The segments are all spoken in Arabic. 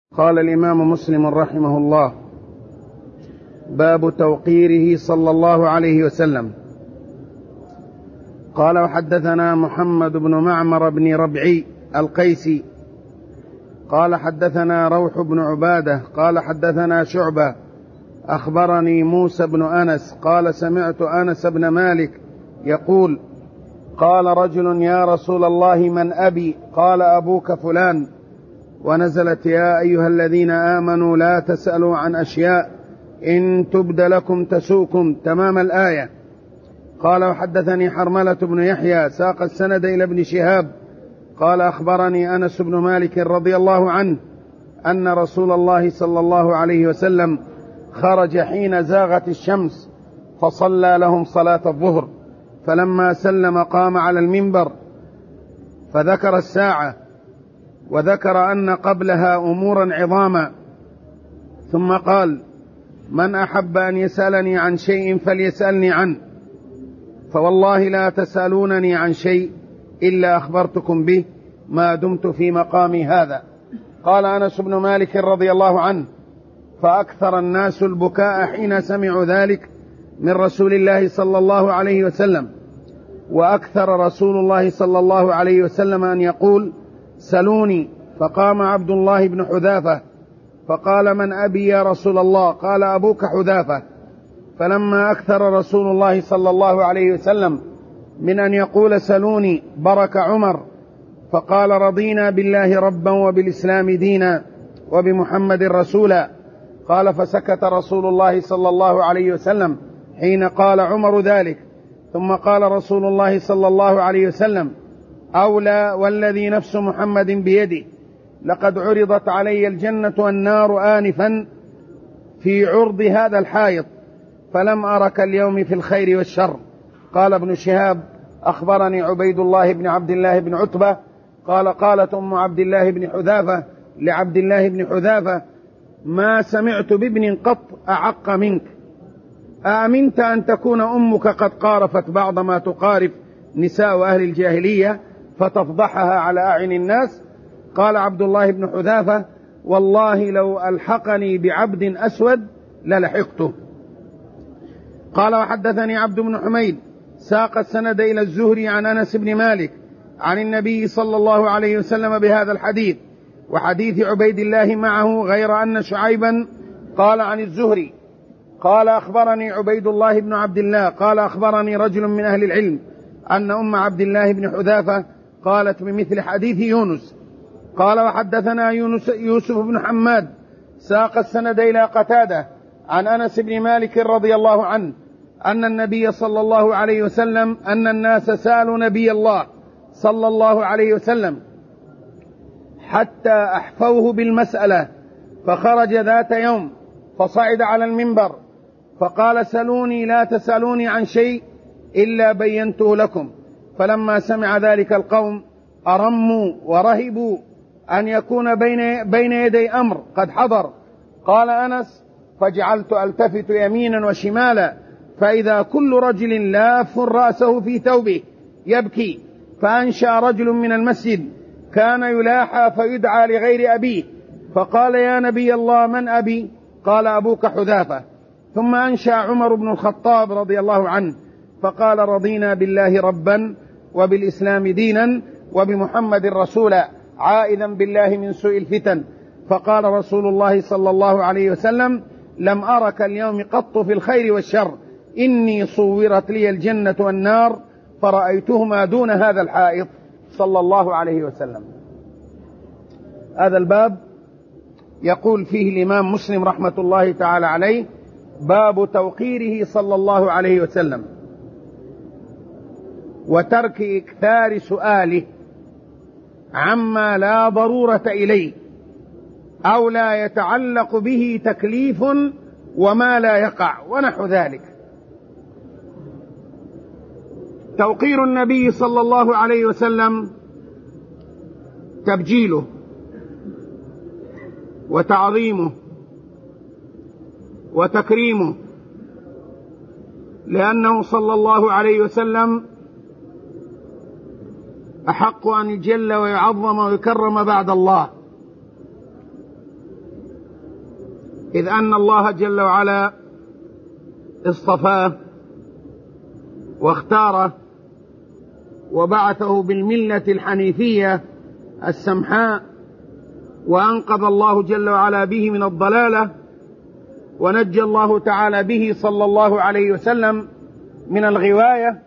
قال الإمام مسلم رحمه الله: باب توقيره صلى الله عليه وسلم. قال: وحدثنا محمد بن معمر بن ربعي القيسي قال حدثنا روح بن عبادة قال حدثنا شعبة أخبرني موسى بن أنس قال: سمعت أنس بن مالك يقول: قال رجل: يا رسول الله من أبي؟ قال: أبوك فلان. ونزلت: يا أيها الذين آمنوا لا تسألوا عن أشياء إن تبد لكم تسؤكم، تمام الآية. قال: وحدثني حرملة بن يحيى ساق السند إلى ابن شهاب قال: أخبرني أنس بن مالك رضي الله عنه أن رسول الله صلى الله عليه وسلم خرج حين زاغت الشمس فصلى لهم صلاة الظهر، فلما سلم قام على المنبر فذكر الساعة وذكر أن قبلها أمورا عظاما، ثم قال: من أحب أن يسألني عن شيء فليسألني عنه، فوالله لا تسألونني عن شيء إلا أخبرتكم به ما دمت في مقامي هذا. قال أنس بن مالك رضي الله عنه: فأكثر الناس البكاء حين سمعوا ذلك من رسول الله صلى الله عليه وسلم، وأكثر رسول الله صلى الله عليه وسلم أن يقول: سلوني. فقام عبد الله بن حذافة فقال: من أبي يا رسول الله؟ قال: أبوك حذافة. فلما أكثر رسول الله صلى الله عليه وسلم من أن يقول سلوني برك عمر فقال: رضينا بالله ربا وبالإسلام دينا وبمحمد رسولا. قال: فسكت رسول الله صلى الله عليه وسلم حين قال عمر ذلك، ثم قال رسول الله صلى الله عليه وسلم: أولى والذي نفس محمد بيده لقد عرضت علي الجنة والنار آنفا في عرض هذا الحائط، فلم أرك اليوم في الخير والشر. قال ابن شهاب: أخبرني عبيد الله بن عبد الله بن عتبة قال: قالت أم عبد الله بن حذافة لعبد الله بن حذافة: ما سمعت بابن قط أعق منك، أأمنت أن تكون أمك قد قارفت بعض ما تقارف نساء أهل الجاهلية فتفضحها على أعين الناس؟ قال عبد الله بن حذافة: والله لو ألحقني بعبد أسود للحقته. قال: وحدثني عبد بن حميد ساق السند إلى الزهري عن أنس بن مالك عن النبي صلى الله عليه وسلم بهذا الحديث وحديث عبيد الله معه، غير أن شعيبا قال عن الزهري قال: أخبرني عبيد الله بن عبد الله قال: أخبرني رجل من أهل العلم أن أم عبد الله بن حذافة قالت بمثل حديث يونس. قال: وحدثنا يوسف بن حماد ساق السند إلى قتادة عن أنس بن مالك رضي الله عنه أن النبي صلى الله عليه وسلم أن الناس سألوا نبي الله صلى الله عليه وسلم حتى أحفوه بالمسألة، فخرج ذات يوم فصعد على المنبر فقال: سلوني لا تسألوني عن شيء إلا بينته لكم. فلما سمع ذلك القوم أرموا ورهبوا أن يكون بين يدي أمر قد حضر. قال أنس: فجعلت ألتفت يمينا وشمالا فإذا كل رجل لاف رأسه في ثوبه يبكي، فأنشأ رجل من المسجد كان يلاحى فيدعى لغير أبيه فقال: يا نبي الله من أبي؟ قال: أبوك حذافة. ثم أنشأ عمر بن الخطاب رضي الله عنه فقال: رضينا بالله ربا وبالإسلام دينا وبمحمد رسولا، عائذا بالله من سوء الفتن. فقال رسول الله صلى الله عليه وسلم: لم أرك اليوم قط في الخير والشر، إني صورت لي الجنة والنار فرأيتهما دون هذا الحائط، صلى الله عليه وسلم. هذا الباب يقول فيه الإمام مسلم رحمة الله تعالى عليه: باب توقيره صلى الله عليه وسلم وترك إكثار سؤاله عما لا ضرورة إليه أو لا يتعلق به تكليف وما لا يقع ونحو ذلك. توقير النبي صلى الله عليه وسلم تبجيله وتعظيمه وتكريمه، لأنه صلى الله عليه وسلم أحق أن يجل ويعظم ويكرم بعد الله، إذ أن الله جل وعلا اصطفاه واختاره وبعثه بالملة الحنيفية السمحاء، وأنقذ الله جل وعلا به من الضلالة، ونجى الله تعالى به صلى الله عليه وسلم من الغواية.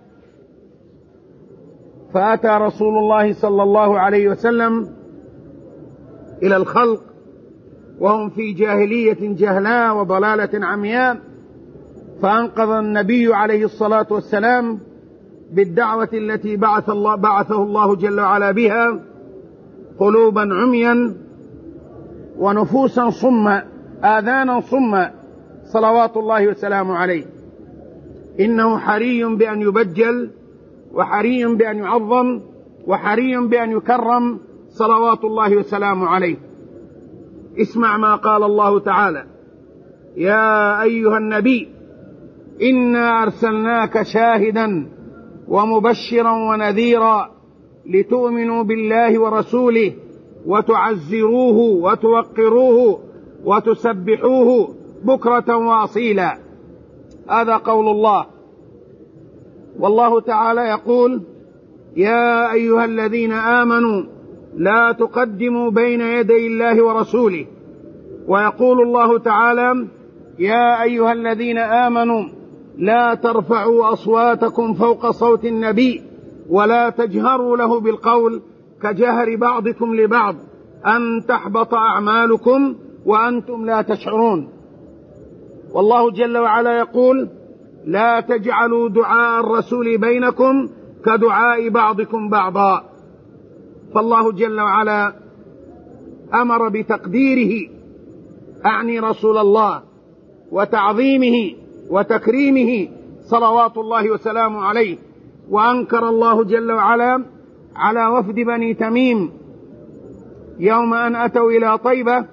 فأتى رسول الله صلى الله عليه وسلم إلى الخلق وهم في جاهلية جهلاء وضلالة عمياء، فأنقذ النبي عليه الصلاة والسلام بالدعوة التي بعثه الله جل وعلا بها قلوبا عميا ونفوسا صما آذانا صما صلوات الله وسلامه عليه. إنه حري بأن يبجل، وحري بأن يعظم، وحري بأن يكرم صلوات الله وسلامه عليه. اسمع ما قال الله تعالى: يا أيها النبي إنا أرسلناك شاهدا ومبشرا ونذيرا لتؤمنوا بالله ورسوله وتعزروه وتوقروه وتسبحوه بكرة وأصيلا. هذا قول الله. والله تعالى يقول: يا أيها الذين آمنوا لا تقدموا بين يدي الله ورسوله. ويقول الله تعالى: يا أيها الذين آمنوا لا ترفعوا أصواتكم فوق صوت النبي ولا تجهروا له بالقول كجهر بعضكم لبعض أن تحبط أعمالكم وأنتم لا تشعرون. والله جل وعلا يقول: لا تجعلوا دعاء الرسول بينكم كدعاء بعضكم بعضا. فالله جل وعلا أمر بتقديره، أعني رسول الله، وتعظيمه وتكريمه صلوات الله وسلامه عليه. وأنكر الله جل وعلا على وفد بني تميم يوم أن أتوا إلى طيبة،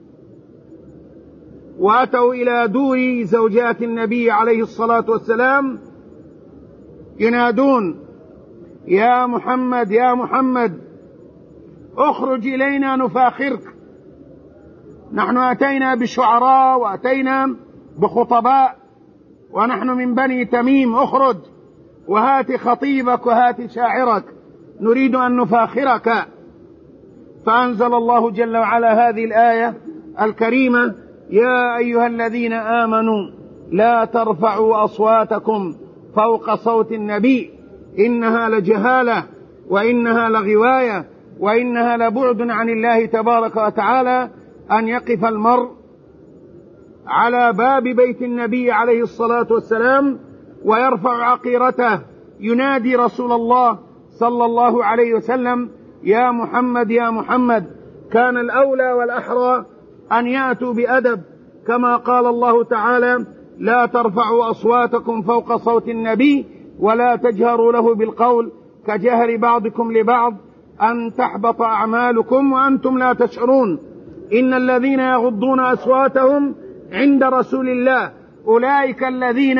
وأتوا إلى دور زوجات النبي عليه الصلاة والسلام ينادون: يا محمد يا محمد اخرج إلينا نفاخرك، نحن أتينا بشعراء وأتينا بخطباء ونحن من بني تميم، اخرج وهات خطيبك وهات شاعرك، نريد أن نفاخرك. فأنزل الله جل وعلا هذه الآية الكريمة: يا أيها الذين آمنوا لا ترفعوا أصواتكم فوق صوت النبي إنها لجهالة وإنها لغواية وإنها لبعد عن الله تبارك وتعالى أن يقف المرء على باب بيت النبي عليه الصلاة والسلام ويرفع عقيرته ينادي رسول الله صلى الله عليه وسلم: يا محمد يا محمد. كان الأولى والأحرى أن يأتوا بأدب، كما قال الله تعالى: لا ترفعوا أصواتكم فوق صوت النبي ولا تجهروا له بالقول كجهر بعضكم لبعض أن تحبط أعمالكم وأنتم لا تشعرون. إن الذين يغضون أصواتهم عند رسول الله أولئك الذين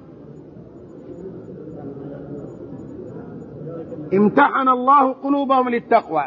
امتحن الله قلوبهم للتقوى.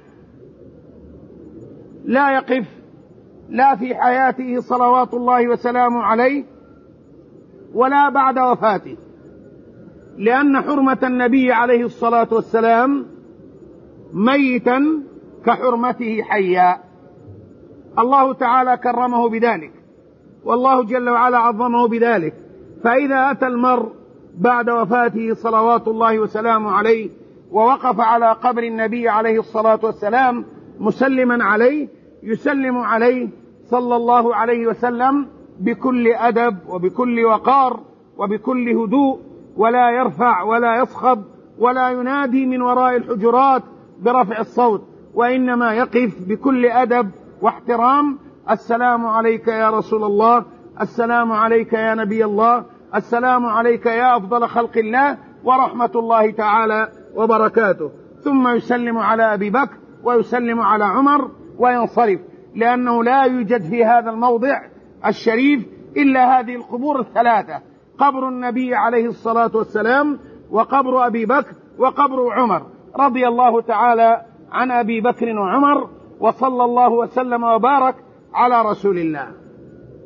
لا يقف لا في حياته صلوات الله وسلامه عليه ولا بعد وفاته، لأن حرمة النبي عليه الصلاة والسلام ميتا كحرمته حيا. الله تعالى كرمه بذلك، والله جل وعلا عظمه بذلك. فإذا أتى المرء بعد وفاته صلوات الله وسلامه عليه ووقف على قبر النبي عليه الصلاة والسلام مسلما عليه، يسلم عليه صلى الله عليه وسلم بكل أدب وبكل وقار وبكل هدوء، ولا يرفع ولا يصخب ولا ينادي من وراء الحجرات برفع الصوت، وإنما يقف بكل أدب واحترام: السلام عليك يا رسول الله، السلام عليك يا نبي الله، السلام عليك يا أفضل خلق الله ورحمة الله تعالى وبركاته. ثم يسلم على أبي بكر ويسلم على عمر وينصرف، لأنه لا يوجد في هذا الموضع الشريف إلا هذه القبور الثلاثة: قبر النبي عليه الصلاة والسلام، وقبر أبي بكر، وقبر عمر. رضي الله تعالى عن أبي بكر وعمر، وصلى الله وسلم وبارك على رسول الله.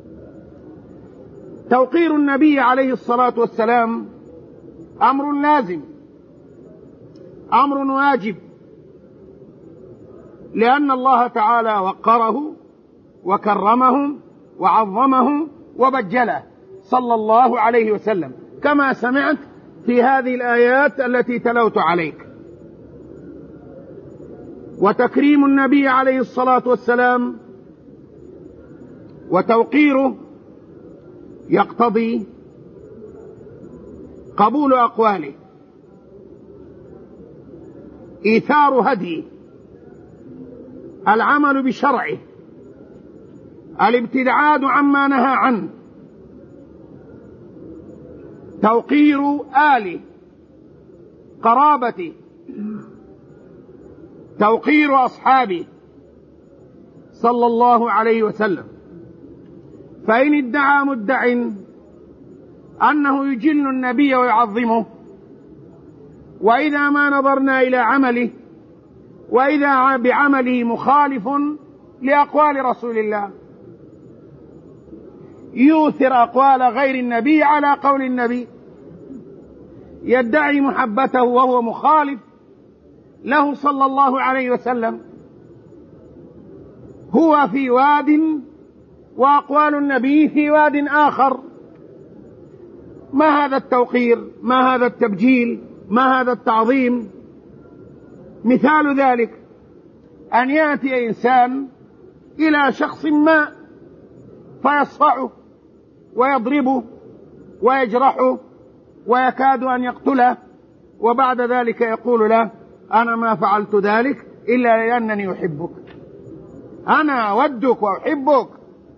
توقير النبي عليه الصلاة والسلام أمر لازم، أمر واجب، لأن الله تعالى وقره وكرمه وعظمه وبجله صلى الله عليه وسلم، كما سمعت في هذه الآيات التي تلوت عليك. وتكريم النبي عليه الصلاة والسلام وتوقيره يقتضي قبول أقواله، إيثار هديه، العمل بشرعه، الابتعاد عما نهى عنه، توقير آله، قرابته، توقير أصحابه صلى الله عليه وسلم. فإن ادعى مدع أنه يجل النبي ويعظمه، وإذا ما نظرنا إلى عمله وإذا بعمله مخالف لأقوال رسول الله، يؤثر أقوال غير النبي على قول النبي، يدعي محبته وهو مخالف له صلى الله عليه وسلم، هو في واد وأقوال النبي في واد آخر. ما هذا التوقير؟ ما هذا التبجيل؟ ما هذا التعظيم؟ مثال ذلك أن يأتي إنسان إلى شخص ما فيصفعه ويضربه ويجرحه ويكاد أن يقتله، وبعد ذلك يقول له: أنا ما فعلت ذلك إلا لأنني أحبك، أنا أودك وأحبك،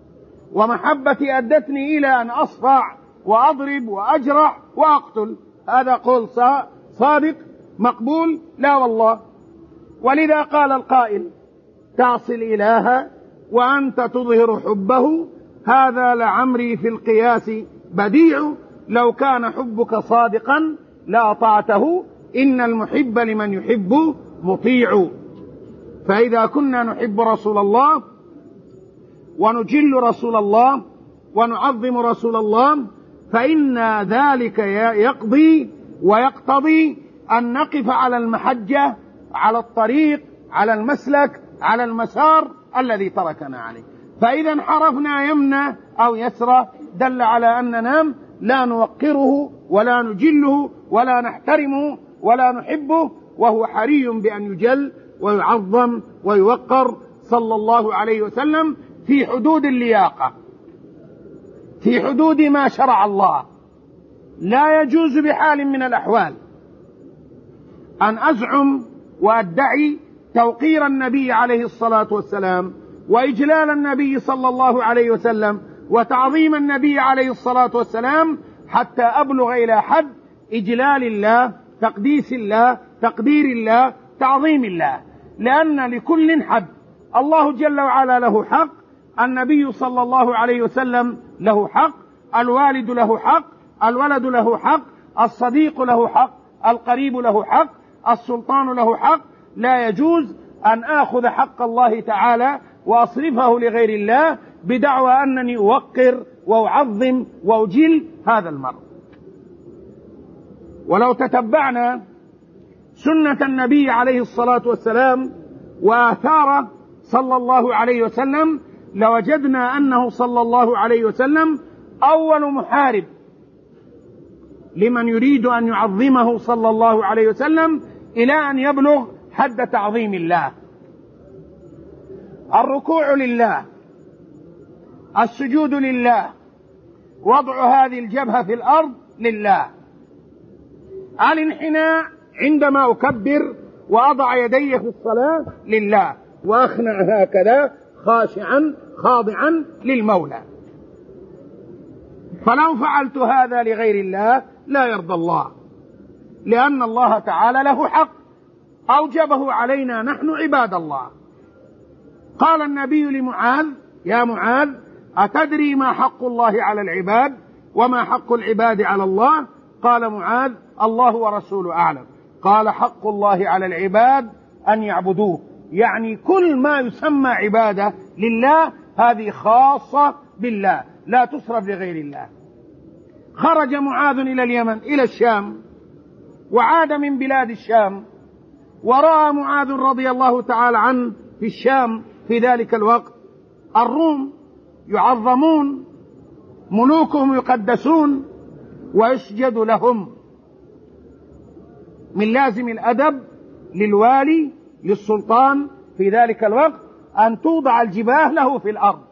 ومحبتي أدتني إلى أن أصفع وأضرب وأجرح وأقتل. هذا قول صادق مقبول؟ لا والله. ولذا قال القائل: تعصي الإله وأنت تظهر حبه، هذا لعمري في القياس بديع، لو كان حبك صادقا لأطعته، إن المحب لمن يحب مطيع. فإذا كنا نحب رسول الله ونجل رسول الله ونعظم رسول الله، فإن ذلك يقضي ويقتضي أن نقف على المحجة، على الطريق، على المسلك، على المسار الذي تركنا عليه. فإذا انحرفنا يمنى أو يسرى دل على أننا لا نوقره ولا نجله ولا نحترمه ولا نحبه، وهو حري بأن يجل ويعظم ويوقر صلى الله عليه وسلم في حدود اللياقة، في حدود ما شرع الله. لا يجوز بحال من الأحوال أن أزعم وأدعي توقير النبي عليه الصلاة والسلام وإجلال النبي صلى الله عليه وسلم وتعظيم النبي عليه الصلاة والسلام حتى أبلغ إلى حد إجلال الله، تقديس الله، تقدير الله، تعظيم الله، لأن لكل حد. الله جل وعلا له حق، النبي صلى الله عليه وسلم له حق، الوالد له حق، الولد له حق، الصديق له حق، القريب له حق، السلطان له حق. لا يجوز أن آخذ حق الله تعالى وأصرفه لغير الله بدعوى أنني أوقر وأعظم وأجل هذا المرء. ولو تتبعنا سنة النبي عليه الصلاة والسلام وآثاره صلى الله عليه وسلم لوجدنا أنه صلى الله عليه وسلم أول محارب لمن يريد أن يعظمه صلى الله عليه وسلم إلى أن يبلغ حد تعظيم الله. الركوع لله، السجود لله، وضع هذه الجبهة في الأرض لله، الانحناء عندما أكبر وأضع يدي في الصلاة لله، وأخنع هكذا خاشعا خاضعا للمولى. فلو فعلت هذا لغير الله لا يرضى الله، لأن الله تعالى له حق أوجبه علينا نحن عباد الله. قال النبي لمعاذ: يا معاذ، أتدري ما حق الله على العباد وما حق العباد على الله؟ قال معاذ: الله ورسوله أعلم. قال: حق الله على العباد أن يعبدوه، يعني كل ما يسمى عبادة لله هذه خاصة بالله، لا تصرف لغير الله. خرج معاذ إلى اليمن إلى الشام، وعاد من بلاد الشام، ورأى معاذ رضي الله تعالى عنه في الشام في ذلك الوقت الروم يعظمون، ملوكهم يقدسون ويسجد لهم. من لازم الأدب للوالي للسلطان في ذلك الوقت أن توضع الجباه له في الأرض.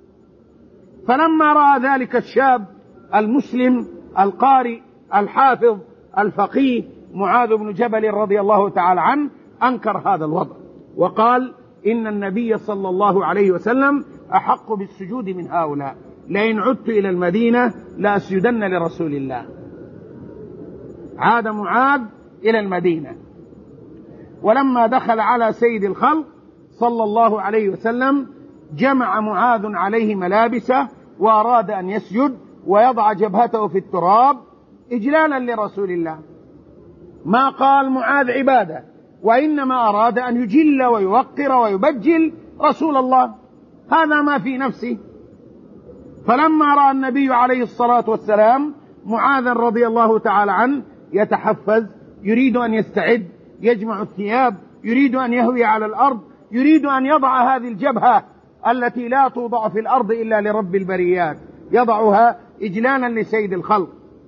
فلما رأى ذلك الشاب المسلم القارئ الحافظ الفقيه معاذ بن جبل رضي الله تعالى عنه أنكر هذا الوضع، وقال إن النبي صلى الله عليه وسلم أحق بالسجود من هؤلاء، لئن عدت إلى المدينة لأسجدن لرسول الله. عاد معاذ إلى المدينة، ولما دخل على سيد الخلق صلى الله عليه وسلم جمع معاذ عليه ملابسه وأراد أن يسجد ويضع جبهته في التراب إجلالا لرسول الله. ما قال معاذ عبادة، وإنما أراد أن يجل ويوقر ويبجل رسول الله، هذا ما في نفسه. فلما رأى النبي عليه الصلاة والسلام معاذا رضي الله تعالى عنه يتحفز، يريد أن يستعد، يجمع الثياب، يريد أن يهوي على الأرض، يريد أن يضع هذه الجبهة التي لا توضع في الأرض إلا لرب البريات، يضعها إجلالا لسيد الخلق،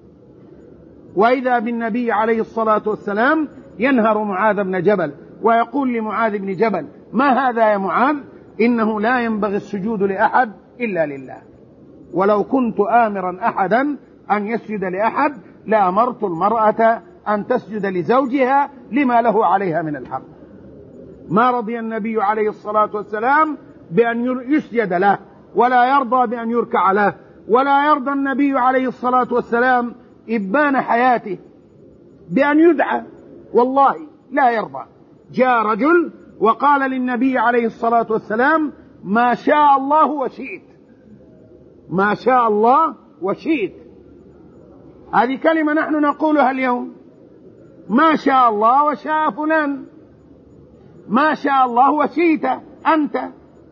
وإذا بالنبي عليه الصلاة والسلام ينهر معاذ بن جبل ويقول لمعاذ بن جبل: ما هذا يا معاذ؟ إنه لا ينبغي السجود لأحد إلا لله، ولو كنت آمرا أحدا أن يسجد لأحد لأمرت المرأة أن تسجد لزوجها لما له عليها من الحق. ما رضي النبي عليه الصلاة والسلام بأن يسجد له، ولا يرضى بأن يركع له، ولا يرضى النبي عليه الصلاة والسلام إبان حياته بأن يدعى، والله لا يرضى. جاء رجل وقال للنبي عليه الصلاة والسلام: ما شاء الله وشئت، ما شاء الله وشئت. هذه كلمة نحن نقولها اليوم: ما شاء الله وشاء فلان، ما شاء الله وشئت أنت.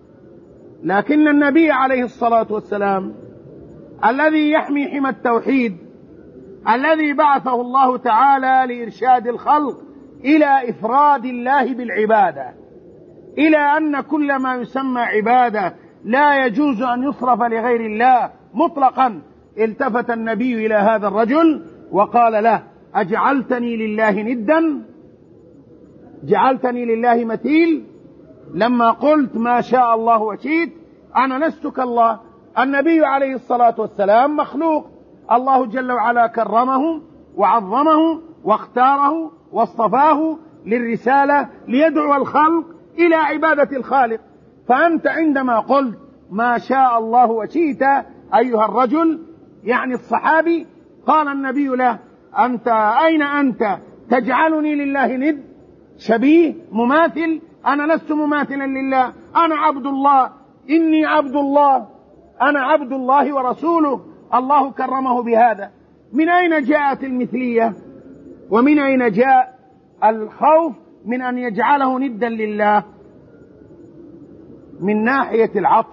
لكن النبي عليه الصلاة والسلام الذي يحمي حمى التوحيد، الذي بعثه الله تعالى لإرشاد الخلق إلى إفراد الله بالعبادة، إلى أن كل ما يسمى عبادة لا يجوز أن يصرف لغير الله مطلقا، التفت النبي إلى هذا الرجل وقال له: أجعلتني لله ندا؟ جعلتني لله مثيل؟ لما قلت ما شاء الله وشئت أنا لست كالله. النبي عليه الصلاة والسلام مخلوق، الله جل وعلا كرمه وعظمه واختاره واصطفاه للرسالة ليدعو الخلق إلى عبادة الخالق. فأنت عندما قلت ما شاء الله وشئت أيها الرجل، يعني الصحابي، قال النبي له: أنت أين أنت تجعلني لله ند؟ شبيه مماثل؟ أنا لست مماثلا لله، أنا عبد الله، إني عبد الله، أنا عبد الله ورسوله، الله كرمه بهذا. من أين جاءت المثلية؟ ومن أين جاء الخوف من أن يجعله ندا لله؟ من ناحية العطف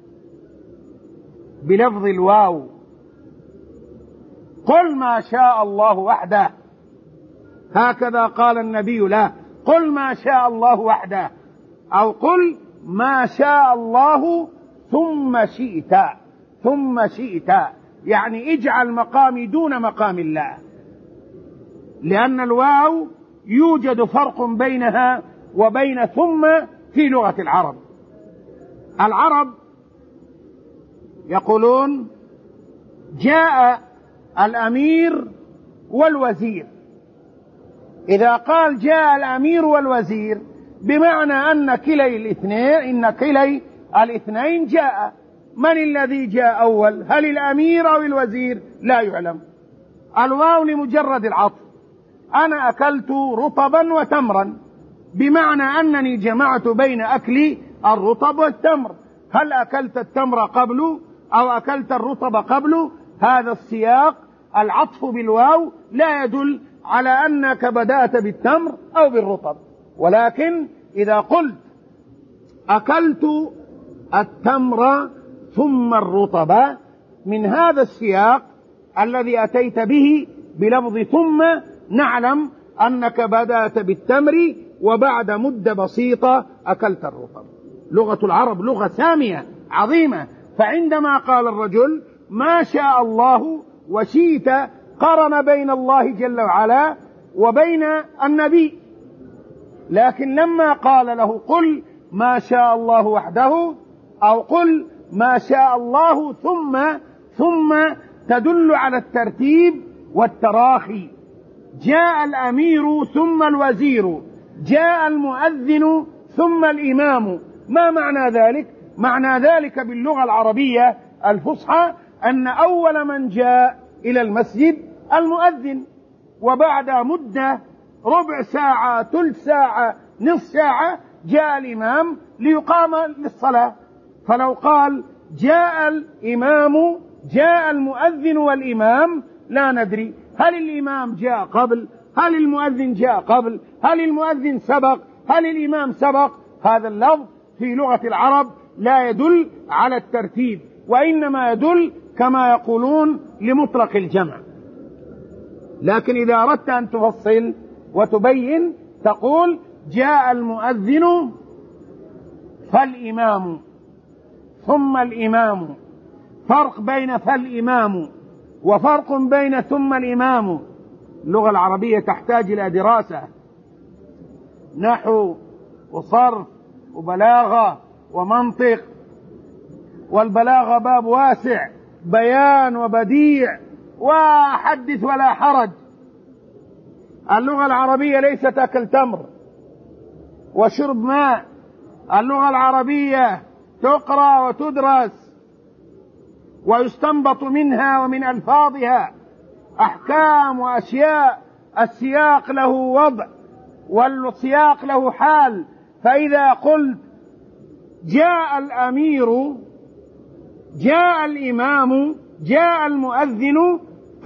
بلفظ الواو: قل ما شاء الله وحده، هكذا قال النبي له: قل ما شاء الله وحده، أو قل ما شاء الله ثم شئت، ثم شئت، يعني اجعل مقامي دون مقام الله، لأن الواو يوجد فرق بينها وبين ثم في لغة العرب. العرب يقولون جاء الأمير والوزير، إذا قال جاء الأمير والوزير بمعنى أن كلي الاثنين جاء. من الذي جاء أول؟ هل الأمير أو الوزير؟ لا يعلم. الواو لمجرد العطف. أنا أكلت رطبا وتمرا، بمعنى أنني جمعت بين أكل الرطب والتمر. هل أكلت التمر قبل أو أكلت الرطب قبل؟ هذا السياق العطف بالواو لا يدل على أنك بدأت بالتمر أو بالرطب، ولكن إذا قلت أكلت التمر ثم الرطب، من هذا السياق الذي أتيت به بلفظ ثم نعلم أنك بدأت بالتمر وبعد مدة بسيطة أكلت الرطب. لغة العرب لغة سامية عظيمة. فعندما قال الرجل ما شاء الله وشئت قرن بين الله جل وعلا وبين النبي، لكن لما قال له قل ما شاء الله وحده أو قل ما شاء الله ثم تدل على الترتيب والتراخي. جاء الأمير ثم الوزير، جاء المؤذن ثم الإمام. ما معنى ذلك؟ معنى ذلك باللغة العربية الفصحى أن أول من جاء إلى المسجد المؤذن، وبعد مدة ربع ساعة ثلث ساعة نصف ساعة جاء الإمام ليقام للصلاة. فلو قال جاء الإمام جاء المؤذن والإمام لا ندري هل الإمام جاء قبل، هل المؤذن جاء قبل، هل المؤذن سبق، هل الإمام سبق. هذا اللفظ في لغة العرب لا يدل على الترتيب، وإنما يدل كما يقولون لمطلق الجمع. لكن إذا أردت أن تفصل وتبين تقول جاء المؤذن فالإمام ثم الإمام. فرق بين فالإمام وفرق بين ثم الإمام. اللغة العربية تحتاج إلى دراسة، نحو وصرف وبلاغة ومنطق، والبلاغة باب واسع، بيان وبديع وحدث ولا حرج. اللغة العربية ليست أكل تمر وشرب ماء. اللغة العربية تقرأ وتدرس ويستنبط منها ومن ألفاظها أحكام وأشياء. السياق له وضع والسياق له حال. فإذا قلت جاء الأمير جاء الإمام جاء المؤذن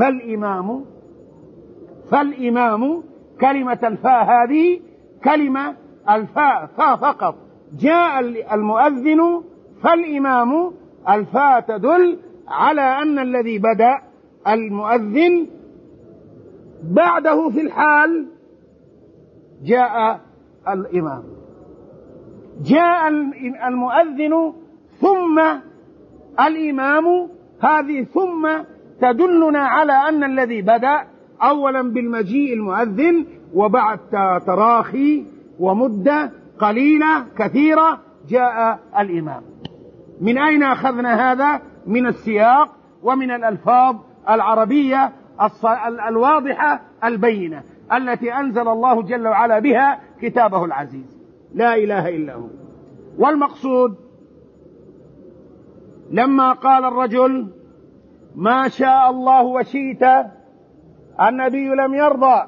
فالإمام كلمة الفاء هذه كلمة الفاء فاء فقط. جاء المؤذن فالإمام، الفاء تدل على أن الذي بدأ المؤذن بعده في الحال جاء الإمام. جاء المؤذن ثم الإمام، هذه ثم تدلنا على أن الذي بدأ أولا بالمجيء المؤذن وبعد تراخي ومدة قليلة كثيرة جاء الإمام. من أين أخذنا هذا؟ من السياق ومن الألفاظ العربية الواضحة البينة التي أنزل الله جل وعلا بها كتابه العزيز، لا إله إلا هو. والمقصود لما قال الرجل ما شاء الله وشئت، النبي لم يرضى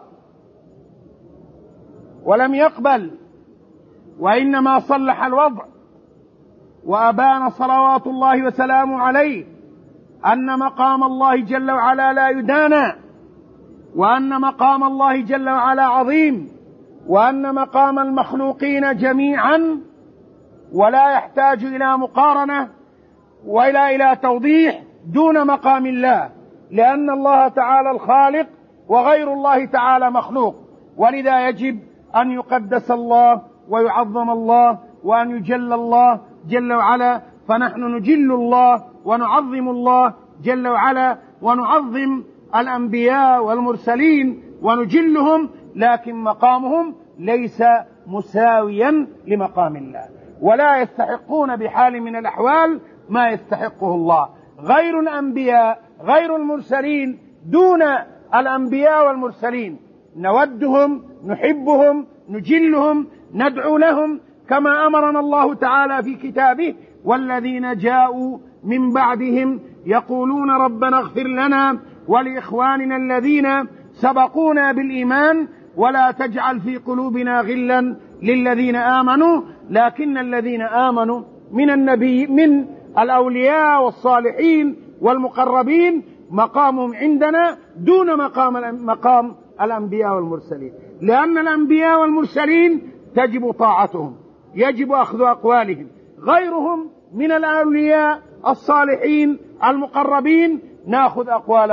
ولم يقبل، وإنما صلح الوضع وأبان صلوات الله وسلامه عليه أن مقام الله جل وعلا لا يدانى، وأن مقام الله جل وعلا عظيم، وأن مقام المخلوقين جميعا ولا يحتاج إلى مقارنة ولا إلى توضيح دون مقام الله، لأن الله تعالى الخالق وغير الله تعالى مخلوق. ولذا يجب أن يقدس الله ويعظم الله وأن يجل الله جل وعلا. فنحن نجل الله ونعظم الله جل وعلا ونعظم الأنبياء والمرسلين ونجلهم، لكن مقامهم ليس مساويا لمقام الله، ولا يستحقون بحال من الأحوال ما يستحقه الله. غير الأنبياء غير المرسلين دون الأنبياء والمرسلين، نودهم نحبهم نجلهم ندعو لهم كما أمرنا الله تعالى في كتابه والذين جاءوا من بعدهم يقولون ربنا اغفر لنا ولإخواننا الذين سبقونا بالإيمان ولا تجعل في قلوبنا غلا للذين آمنوا. لكن الذين آمنوا من الأولياء والصالحين والمقربين مقامهم عندنا دون مقام الأنبياء والمرسلين، لأن الأنبياء والمرسلين تجب طاعتهم، يجب أخذ أقوالهم. غيرهم من الأولياء الصالحين المقربين نأخذ أقوالهم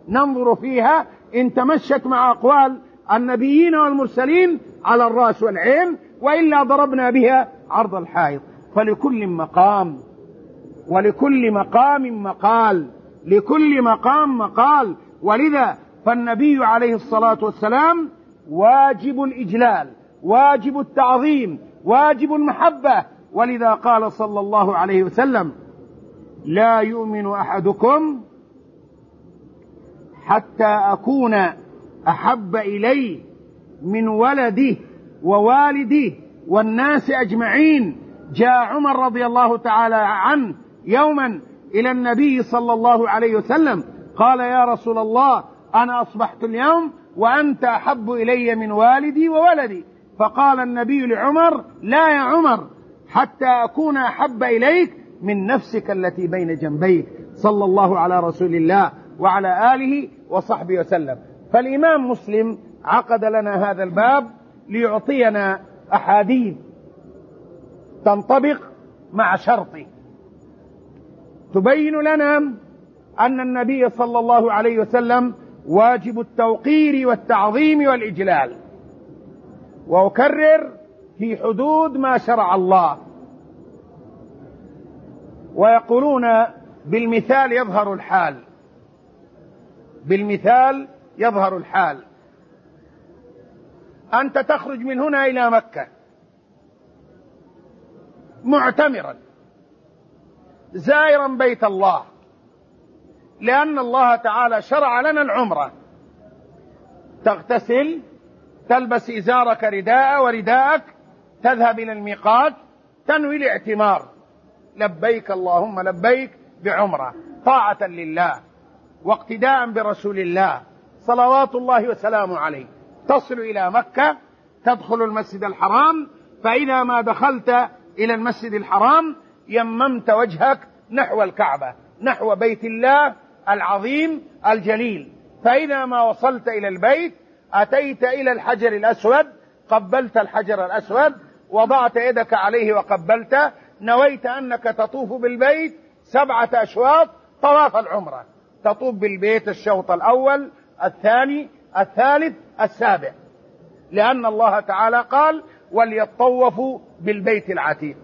ننظر فيها إن تمشت مع أقوال النبيين والمرسلين على الرأس والعين، وإلا ضربنا بها عرض الحائط. فلكل مقام ولكل مقام مقال، لكل مقام مقال. ولذا فالنبي عليه الصلاة والسلام واجب الإجلال، واجب التعظيم، واجب المحبة. ولذا قال صلى الله عليه وسلم: لا يؤمن أحدكم حتى أكون أحب إليه من ولده ووالده والناس أجمعين. جاء عمر رضي الله تعالى عنه يوما إلى النبي صلى الله عليه وسلم قال: يا رسول الله، أنا أصبحت اليوم وأنت أحب إلي من والدي وولدي. فقال النبي لعمر: لا يا عمر، حتى أكون أحب إليك من نفسك التي بين جنبيك. صلى الله على رسول الله وعلى آله وصحبه وسلم. فالإمام مسلم عقد لنا هذا الباب ليعطينا أحاديث تنطبق مع شرطه، تبين لنا أن النبي صلى الله عليه وسلم واجب التوقير والتعظيم والإجلال، وأكرر في حدود ما شرع الله. ويقولون بالمثال يظهر الحال، بالمثال يظهر الحال. أنت تخرج من هنا إلى مكة معتمرا زائرا بيت الله، لأن الله تعالى شرع لنا العمرة. تغتسل، تلبس إزارك رداء ورداءك، تذهب إلى الميقات، تنوي الاعتمار، لبيك اللهم لبيك بعمرة، طاعة لله واقتداء برسول الله صلوات الله وسلامه عليه. تصل إلى مكة، تدخل المسجد الحرام، فإذا ما دخلت إلى المسجد الحرام يممت وجهك نحو الكعبة، نحو بيت الله العظيم الجليل. فإذا ما وصلت إلى البيت أتيت إلى الحجر الأسود، قبلت الحجر الأسود، وضعت يدك عليه وقبلته، نويت أنك تطوف بالبيت 7 أشواط طواف العمرة. تطوف بالبيت الشوط الأول، الثاني، الثالث، السابع، لأن الله تعالى قال: وليطوفوا بالبيت العتيق.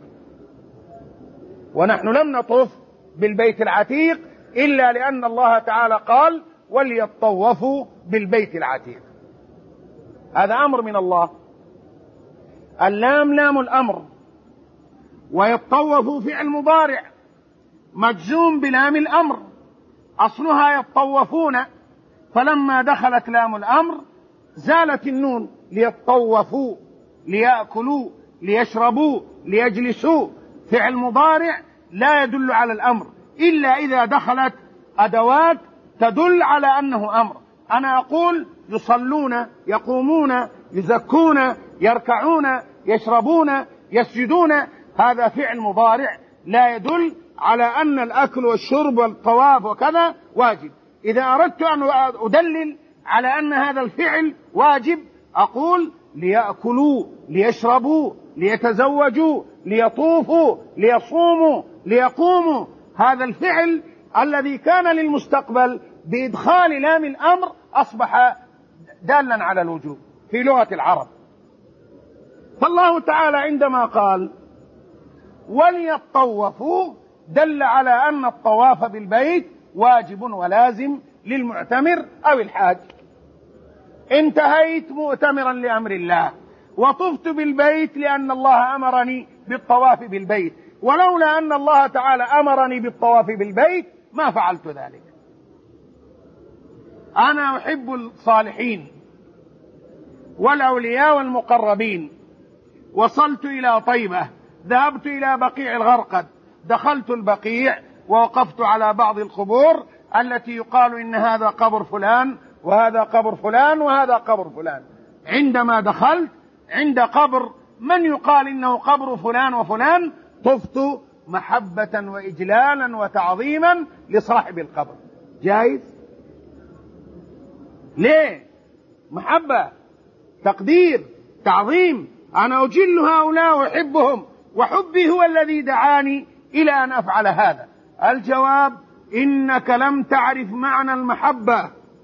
ونحن لم نطوف بالبيت العتيق إلا لأن الله تعالى قال: وليطوفوا بالبيت العتيق. هذا أمر من الله. اللام لام الأمر، ويطوفوا فعل مضارع مجزوم بلام الأمر، أصلها يطوفون، فلما دخلت لام الأمر زالت النون. ليطوفوا، ليأكلوا، ليشربوا، ليجلسوا. فعل مضارع لا يدل على الأمر إلا إذا دخلت أدوات تدل على أنه أمر. أنا أقول يصلون، يقومون، يزكون، يركعون، يشربون، يسجدون، هذا فعل مضارع لا يدل على أن الأكل والشرب والطواف وكذا واجب. إذا أردت أن أدلل على أن هذا الفعل واجب أقول: ليأكلوا، ليشربوا، ليتزوجوا، ليطوفوا، ليصوموا، ليقوموا. هذا الفعل الذي كان للمستقبل بإدخال لام الأمر أصبح دالا على الوجوب في لغة العرب. فالله تعالى عندما قال وليطوفوا دل على أن الطواف بالبيت واجب ولازم للمعتمر أو الحاج. انتهيت مؤتمرا لأمر الله وطفت بالبيت لأن الله أمرني بالطواف بالبيت، ولولا أن الله تعالى أمرني بالطواف بالبيت ما فعلت ذلك. أنا أحب الصالحين والأولياء والمقربين. وصلت إلى طيبة، ذهبت إلى بقيع الغرقد، دخلت البقيع ووقفت على بعض القبور التي يقال إن هذا قبر فلان وهذا قبر فلان وهذا قبر فلان. عندما دخلت عند قبر من يقال إنه قبر فلان وفلان طفت محبة وإجلالا وتعظيما لصاحب القبر. جائز؟ ليه؟ محبة، تقدير، تعظيم. أنا أجل هؤلاء وأحبهم، وحبي هو الذي دعاني إلى أن أفعل هذا. الجواب: إنك لم تعرف معنى المحبة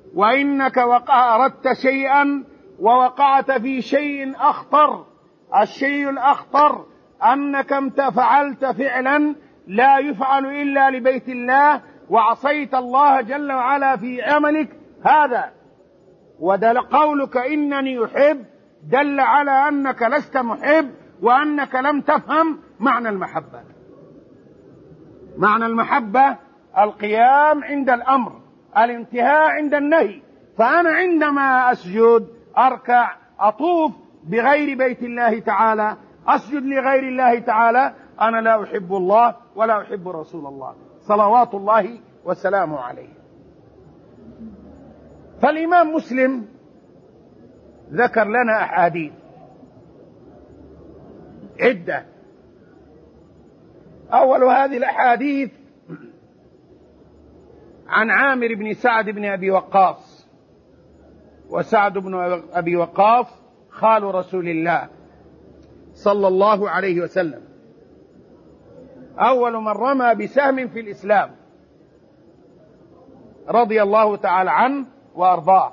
وإنك أردت شيئا ووقعت في شيء أخطر. الشيء الأخطر أنك فعلت فعلا لا يفعل إلا لبيت الله، وعصيت الله جل وعلا في عملك هذا. ودل قولك إنني أحب دل على أنك لست محب، وأنك لم تفهم معنى المحبة. معنى المحبة القيام عند الأمر، الانتهاء عند النهي. فأنا عندما أسجد أركع أطوف بغير بيت الله تعالى، أسجد لغير الله تعالى، أنا لا أحب الله ولا أحب رسول الله صلوات الله وسلامه عليه. فالإمام مسلم ذكر لنا أحاديث عدة. أول هذه الأحاديث عن عامر بن سعد بن أبي وقاص، وسعد بن أبي وقاص خال رسول الله صلى الله عليه وسلم، أول من رمى بسهم في الإسلام رضي الله تعالى عنه وأرضاه.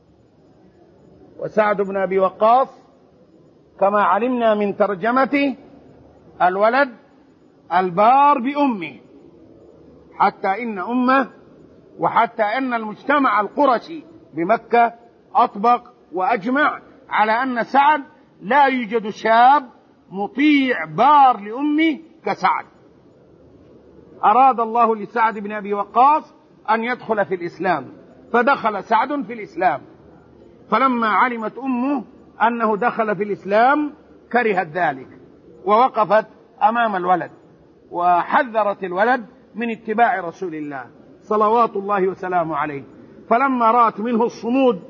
وسعد بن أبي وقاص كما علمنا من ترجمته الولد البار بأمه، حتى إن أمه وحتى أن المجتمع القرشي بمكة أطبق وأجمع على أن سعد لا يوجد شاب مطيع بار لأمه كسعد. أراد الله لسعد بن أبي وقاص أن يدخل في الإسلام، فدخل سعد في الإسلام. فلما علمت أمه أنه دخل في الإسلام كرهت ذلك، ووقفت أمام الولد وحذرت الولد من اتباع رسول الله صلوات الله وسلامه عليه. فلما رأت منه الصمود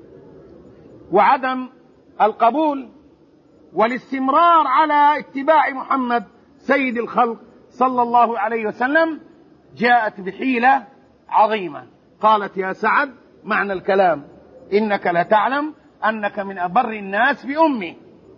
وعدم القبول والاستمرار على اتباع محمد سيد الخلق صلى الله عليه وسلم، جاءت بحيلة عظيمة. قالت: يا سعد، معنى الكلام إنك لتعلم أنك من أبر الناس بأمي،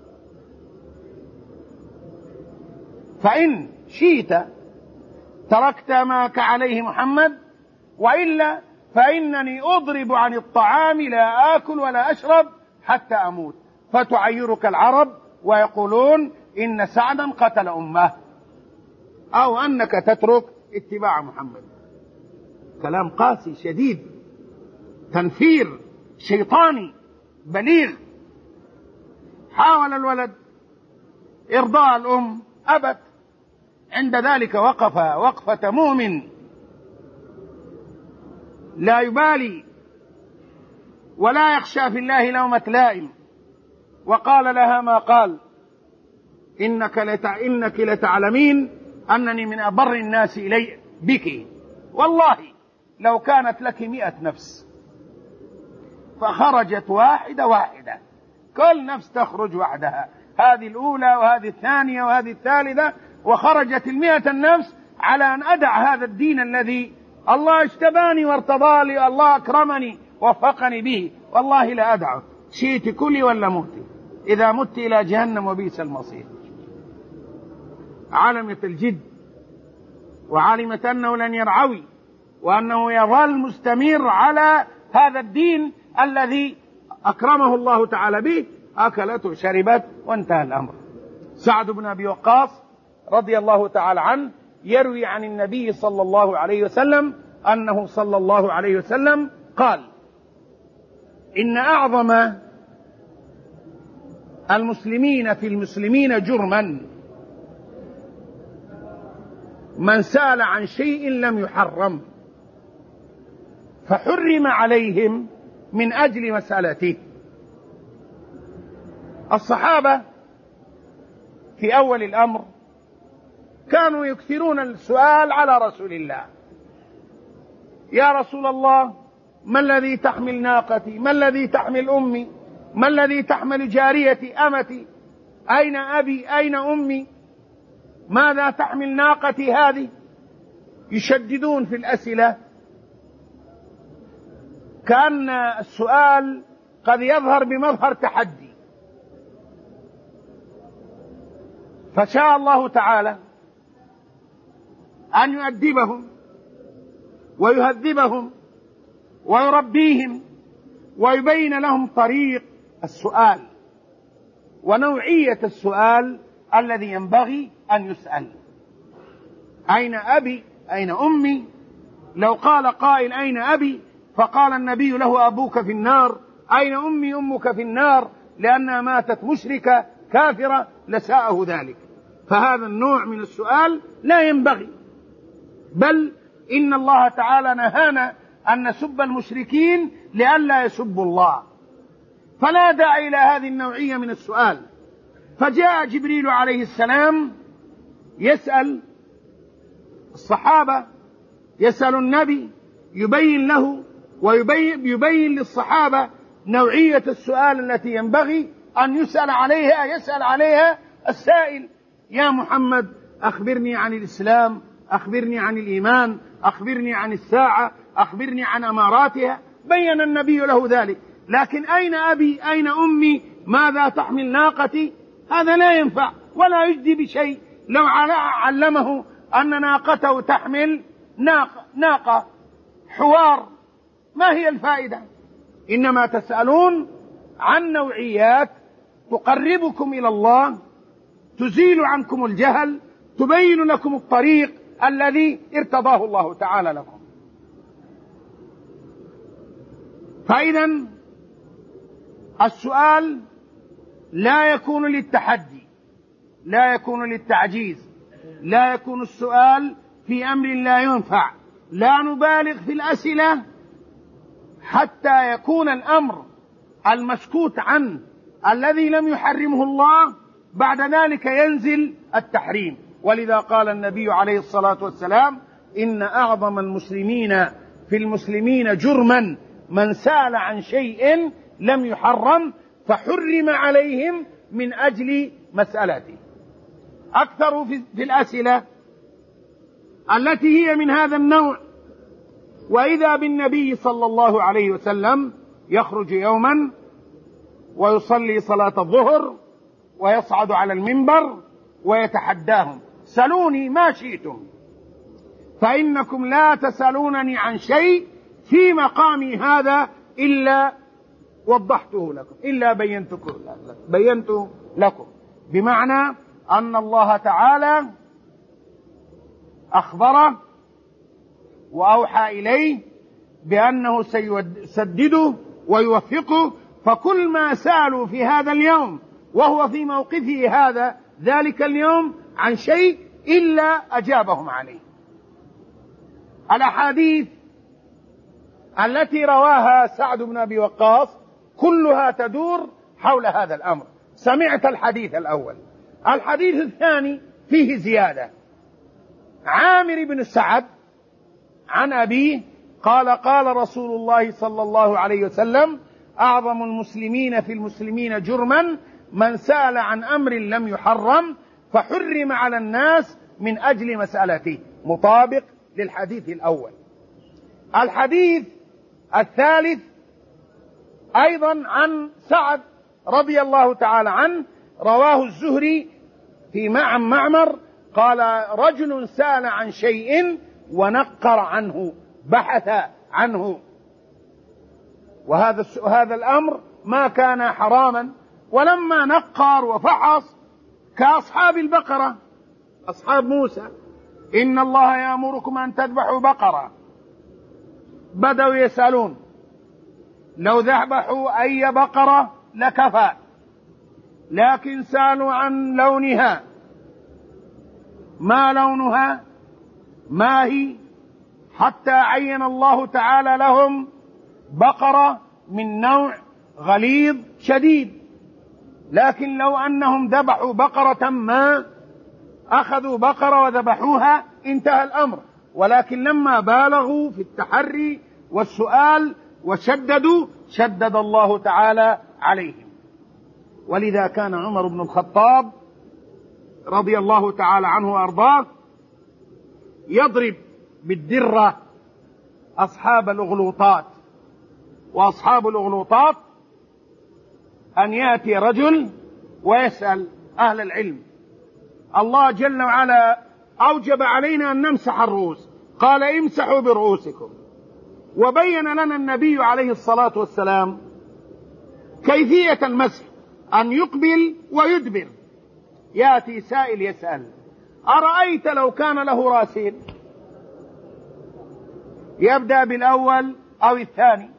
فإن شئت تركت ما كعليه محمد، وإلا فإنني أضرب عن الطعام لا آكل ولا أشرب حتى أموت، فتعيرك العرب ويقولون إن سعدا قتل أمه، أو أنك تترك اتباع محمد. كلام قاسي شديد، تنفير شيطاني بليغ. حاول الولد إرضاء الأم، أبت. عند ذلك وقف وقفة مؤمن لا يبالي ولا يخشى في الله لومة لائم، وقال لها ما قال: إنك لتعلمين أنني من أبر الناس إلي بك، والله لو كانت لك 100 نفس. فخرجت واحدة واحدة، كل نفس تخرج وحدها، هذه الأولى وهذه الثانية وهذه الثالثة، وخرجت 100 النفس على أن أدع هذا الدين الذي الله اجتباني وارتضى لي، الله أكرمني ووفقني به، والله لا أدعه، شئت كلي ولا موتي، إذا مت إلى جهنم وبئس المصير. علمت الجد، وعلمت أنه لن يرعوي، وأنه يظل مستمر على هذا الدين الذي أكرمه الله تعالى به. أكلت وشربت وانتهى الأمر. سعد بن أبي وقاص رضي الله تعالى عنه يروي عن النبي صلى الله عليه وسلم أنه صلى الله عليه وسلم قال: إن أعظم المسلمين في المسلمين جرما من سأل عن شيء لم يحرم فحرم عليهم من أجل مسألته. الصحابة في أول الأمر كانوا يكثرون السؤال على رسول الله: يا رسول الله، ما الذي تحمل ناقتي؟ ما الذي تحمل أمي؟ ما الذي تحمل جاريتي أمتي؟ أين أبي؟ أين أمي؟ ماذا تحمل ناقتي هذه؟ يشددون في الأسئلة، كأن السؤال قد يظهر بمظهر تحدي. فشاء الله تعالى أن يؤدبهم ويهذبهم ويربيهم ويبين لهم طريق السؤال ونوعية السؤال الذي ينبغي أن يسأل. أين أبي؟ أين أمي؟ لو قال قائل أين أبي فقال النبي له أبوك في النار، أين أمي؟ أمك في النار، لأنها ماتت مشركة كافرة، لساءه ذلك. فهذا النوع من السؤال لا ينبغي، بل إن الله تعالى نهانا أن نسب المشركين لئلا يسبوا الله، فلا داعي إلى هذه النوعية من السؤال. فجاء جبريل عليه السلام يسأل الصحابة، يسأل النبي، يبين له ويبين للصحابة نوعية السؤال التي ينبغي أن يسأل عليها السائل. يا محمد أخبرني عن الإسلام، أخبرني عن الإيمان، أخبرني عن الساعة، أخبرني عن أماراتها. بين النبي له ذلك. لكن أين أبي؟ أين أمي؟ ماذا تحمل ناقتي؟ هذا لا ينفع ولا يجدي بشيء. لو علمه أن ناقته تحمل ناقة حوار، ما هي الفائدة؟ إنما تسألون عن نوعيات تقربكم إلى الله، تزيل عنكم الجهل، تبين لكم الطريق الذي ارتضاه الله تعالى لكم. فإذا السؤال لا يكون للتحدي، لا يكون للتعجيز، لا يكون السؤال في أمر لا ينفع. لا نبالغ في الأسئلة حتى يكون الأمر المسكوت عنه الذي لم يحرمه الله بعد ذلك ينزل التحريم. ولذا قال النبي عليه الصلاة والسلام: إن أعظم المسلمين في المسلمين جرما من سأل عن شيء لم يحرم فحرم عليهم من أجل مسألته. أكثر في الأسئلة التي هي من هذا النوع. وإذا بالنبي صلى الله عليه وسلم يخرج يوما ويصلي صلاة الظهر ويصعد على المنبر ويتحداهم: سلوني ما شئتم فإنكم لا تسألونني عن شيء في مقامي هذا إلا وضحته لكم، إلا بينته لكم. بمعنى أن الله تعالى أخبره وأوحى إليه بأنه سيسدده ويوفقه، فكل ما سألوا في هذا اليوم وهو في موقفه هذا ذلك اليوم عن شيء إلا أجابهم عليه. الأحاديث التي رواها سعد بن أبي وقاص كلها تدور حول هذا الأمر. سمعت الحديث الأول. الحديث الثاني فيه زيادة. عامر بن سعد عن أبيه قال: قال رسول الله صلى الله عليه وسلم: أعظم المسلمين في المسلمين جرما من سأل عن أمر لم يحرم فحرم على الناس من أجل مسألته. مطابق للحديث الأول. الحديث الثالث أيضا عن سعد رضي الله تعالى عنه، رواه الزهري في معمر قال: رجل سأل عن شيء ونقر عنه، بحث عنه، وهذا الأمر ما كان حراما. ولما نقر وفحص كأصحاب البقرة، أصحاب موسى: إن الله يأمركم أن تذبحوا بقرة. بدأوا يسألون: لو ذبحوا أي بقرة لكفى، لكن سألوا عن لونها. ما لونها؟ ما هي؟ حتى عين الله تعالى لهم بقرة من نوع غليظ شديد. لكن لو أنهم ذبحوا بقرة ما أخذوا بقرة وذبحوها انتهى الأمر. ولكن لما بالغوا في التحري والسؤال وشددوا، شدد الله تعالى عليهم. ولذا كان عمر بن الخطاب رضي الله تعالى عنه وأرضاه يضرب بالدرة أصحاب الأغلوطات. وأصحاب الأغلوطات أن يأتي رجل ويسأل أهل العلم: الله جل وعلا أوجب علينا أن نمسح الرؤوس، قال: امسحوا برؤوسكم. وبين لنا النبي عليه الصلاة والسلام كيفية المسح، أن يقبل ويدبر. يأتي سائل يسأل: أرأيت لو كان له راسين، يبدأ بالأول أو الثاني؟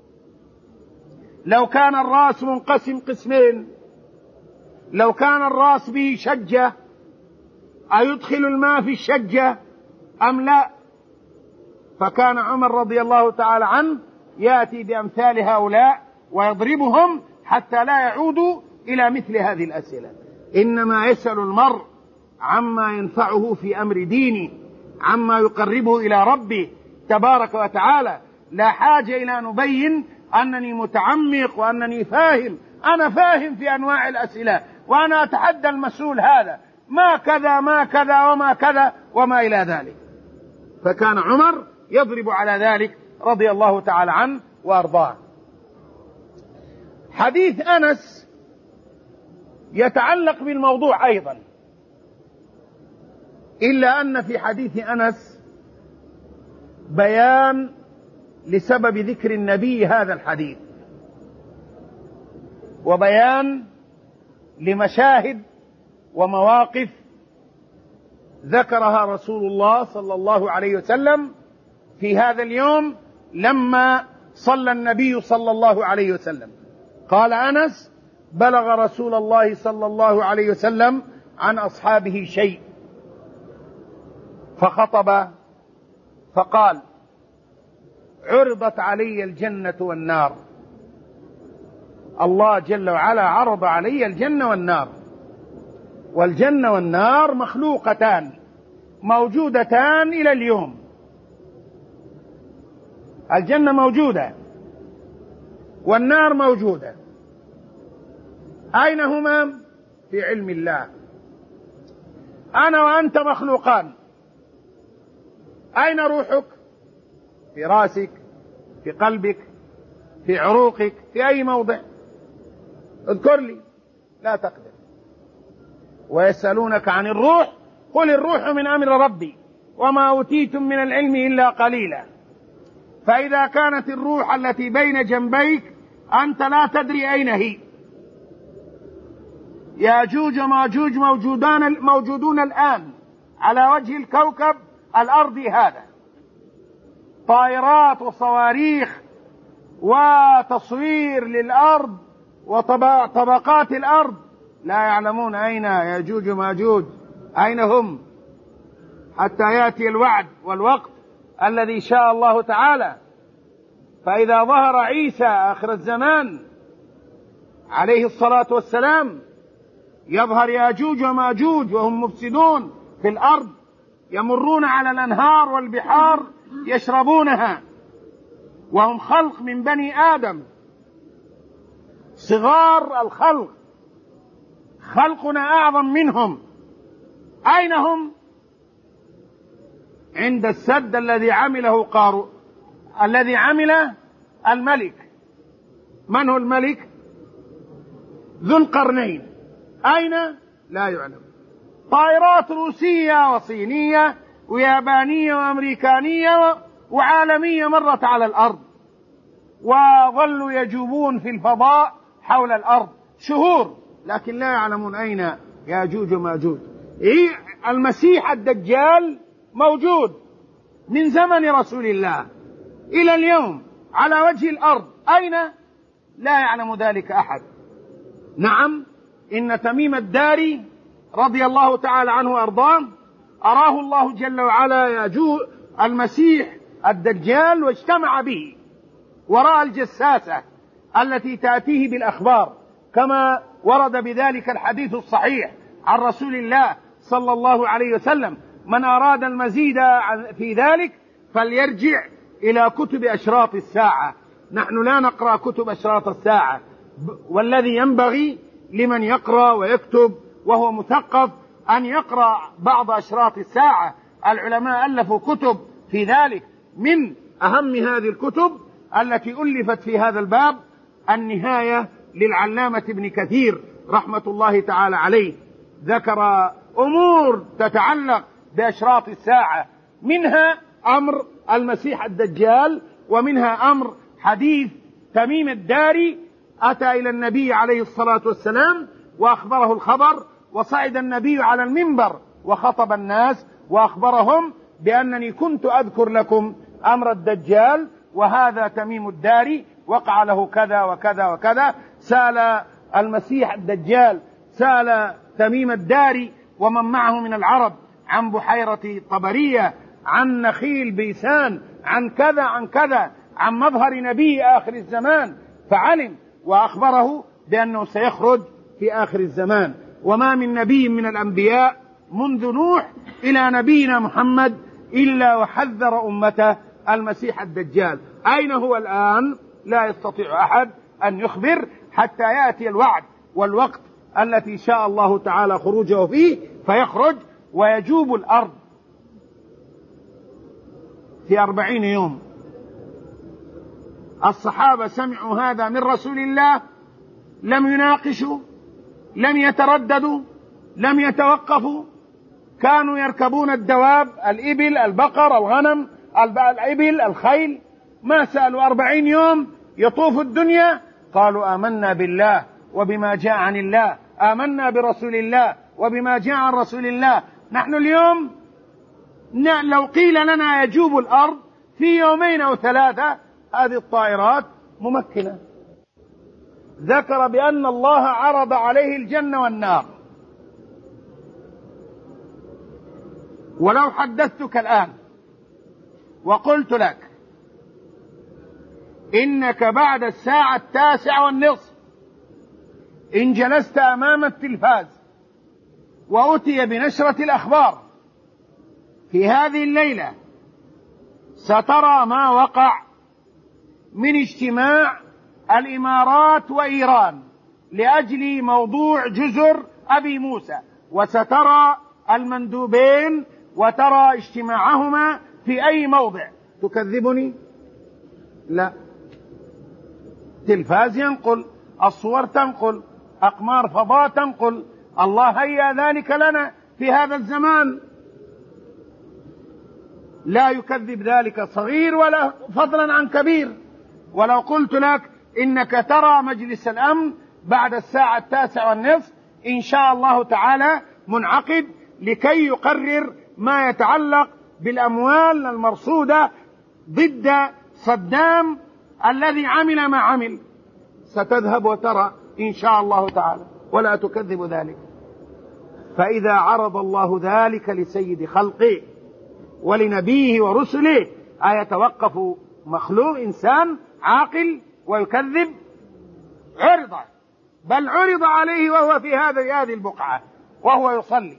لو كان الراس منقسم قسمين، لو كان الراس به شجة، أيدخل الماء في الشجة أم لا؟ فكان عمر رضي الله تعالى عنه يأتي بأمثال هؤلاء ويضربهم حتى لا يعودوا إلى مثل هذه الأسئلة. إنما يسأل المرء عما ينفعه في أمر دينه، عما يقربه إلى ربه تبارك وتعالى. لا حاجة إلى أن نبين أنني متعمق وأنني فاهم. أنا فاهم في أنواع الأسئلة، وأنا أتحدى المسؤول هذا ما كذا ما كذا وما كذا وما إلى ذلك. فكان عمر يضرب على ذلك رضي الله تعالى عنه وأرضاه. حديث أنس يتعلق بالموضوع أيضا، إلا أن في حديث أنس بيان لسبب ذكر النبي هذا الحديث، وبيان لمشاهد ومواقف ذكرها رسول الله صلى الله عليه وسلم في هذا اليوم لما صلى النبي صلى الله عليه وسلم. قال أنس: بلغ رسول الله صلى الله عليه وسلم عن أصحابه شيء فخطب فقال: عرضت علي الجنة والنار. الله جل وعلا عرض علي الجنة والنار، والجنة والنار مخلوقتان موجودتان إلى اليوم. الجنة موجودة والنار موجودة. أين هما؟ في علم الله. أنا وأنت مخلوقان. أين روحك؟ في راسك، في قلبك، في عروقك، في أي موضع؟ اذكر لي. لا تقدر. ويسألونك عن الروح قل الروح من أمر ربي وما أوتيتم من العلم إلا قليلا. فإذا كانت الروح التي بين جنبيك أنت لا تدري أين هي. ياجوج وماجوج موجودون الآن على وجه الكوكب الأرضي هذا، طائرات وصواريخ وتصوير للأرض وطبقات الأرض، لا يعلمون أين ياجوج وماجوج، أين هم، حتى يأتي الوعد والوقت الذي شاء الله تعالى. فإذا ظهر عيسى آخر الزمان عليه الصلاة والسلام يظهر ياجوج وماجوج وهم مفسدون في الأرض، يمرون على الأنهار والبحار يشربونها، وهم خلق من بني آدم صغار الخلق، خلقنا أعظم منهم. أين هم؟ عند السد الذي عمله الذي عمله الملك. من هو الملك؟ ذو القرنين. أين؟ لا يعلم. طائرات روسية وصينية ويابانية وأمريكانية وعالمية مرت على الأرض، وظلوا يجوبون في الفضاء حول الأرض شهور، لكن لا يعلمون أين ياجوج وماجوج. المسيح الدجال موجود من زمن رسول الله إلى اليوم على وجه الأرض. أين؟ لا يعلم ذلك أحد. نعم، إن تميم الداري رضي الله تعالى عنه وأرضاه أراه الله جل وعلا المسيح الدجال واجتمع به، ورأى الجساسة التي تأتيه بالأخبار، كما ورد بذلك الحديث الصحيح عن رسول الله صلى الله عليه وسلم: من أراد المزيد في ذلك فليرجع إلى كتب أشراط الساعة. نحن لا نقرأ كتب أشراط الساعة، والذي ينبغي لمن يقرأ ويكتب وهو مثقف أن يقرأ بعض أشراط الساعة. العلماء ألفوا كتب في ذلك، من أهم هذه الكتب التي ألفت في هذا الباب النهاية للعلامة ابن كثير رحمة الله تعالى عليه. ذكر أمور تتعلق بأشراط الساعة، منها أمر المسيح الدجال ومنها أمر حديث تميم الداري أتى إلى النبي عليه الصلاة والسلام وأخبره الخبر، وصعد النبي على المنبر وخطب الناس وأخبرهم بأنني كنت أذكر لكم أمر الدجال، وهذا تميم الداري وقع له كذا وكذا وكذا. سأل المسيح الدجال، سأل تميم الداري ومن معه من العرب عن بحيرة طبرية، عن نخيل بيسان، عن كذا عن كذا، عن مظهر نبي آخر الزمان، فعلم وأخبره بأنه سيخرج في آخر الزمان. وما من نبي من الأنبياء منذ نوح إلى نبينا محمد إلا وحذر أمته المسيح الدجال. أين هو الآن؟ لا يستطيع أحد أن يخبر حتى يأتي الوعد والوقت التي شاء الله تعالى خروجه فيه، فيخرج ويجوب الأرض في 40 يوم. الصحابة سمعوا هذا من رسول الله، لم يناقشوا، لم يترددوا، لم يتوقفوا، كانوا يركبون الدواب، الإبل، البقر، الغنم، الإبل، الخيل، ما سألوا. 40 يوم يطوف الدنيا، قالوا آمنا بالله وبما جاء عن الله، آمنا برسول الله وبما جاء عن رسول الله. نحن اليوم لو قيل لنا يجوب الأرض في 2 أو 3، هذه الطائرات ممكنة. ذكر بأن الله عرض عليه الجنة والنار. ولو حدثتك الآن وقلت لك إنك بعد الساعة 9:30 إن جلست أمام التلفاز وأتي بنشرة الأخبار في هذه الليلة، سترى ما وقع من اجتماع الإمارات وإيران لأجل موضوع جزر أبي موسى، وسترى المندوبين وترى اجتماعهما في أي موضع. تكذبني؟ لا. تلفاز ينقل، الصور تنقل، أقمار فضاء تنقل، الله هيأ ذلك لنا في هذا الزمان. لا يكذب ذلك صغير ولا فضلا عن كبير. ولو قلت لك إنك ترى مجلس الأمن بعد الساعة 9:30 إن شاء الله تعالى منعقد لكي يقرر ما يتعلق بالأموال المرصودة ضد صدام الذي عمل ما عمل، ستذهب وترى إن شاء الله تعالى، ولا تكذب ذلك. فإذا عرض الله ذلك لسيد خلقه ولنبيه ورسله، أيتوقف مخلوق إنسان عاقل ويكذب؟ عرض، بل عرض عليه وهو في هذه البقعة وهو يصلي،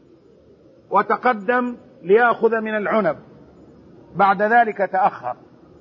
وتقدم ليأخذ من العنب، بعد ذلك تأخر،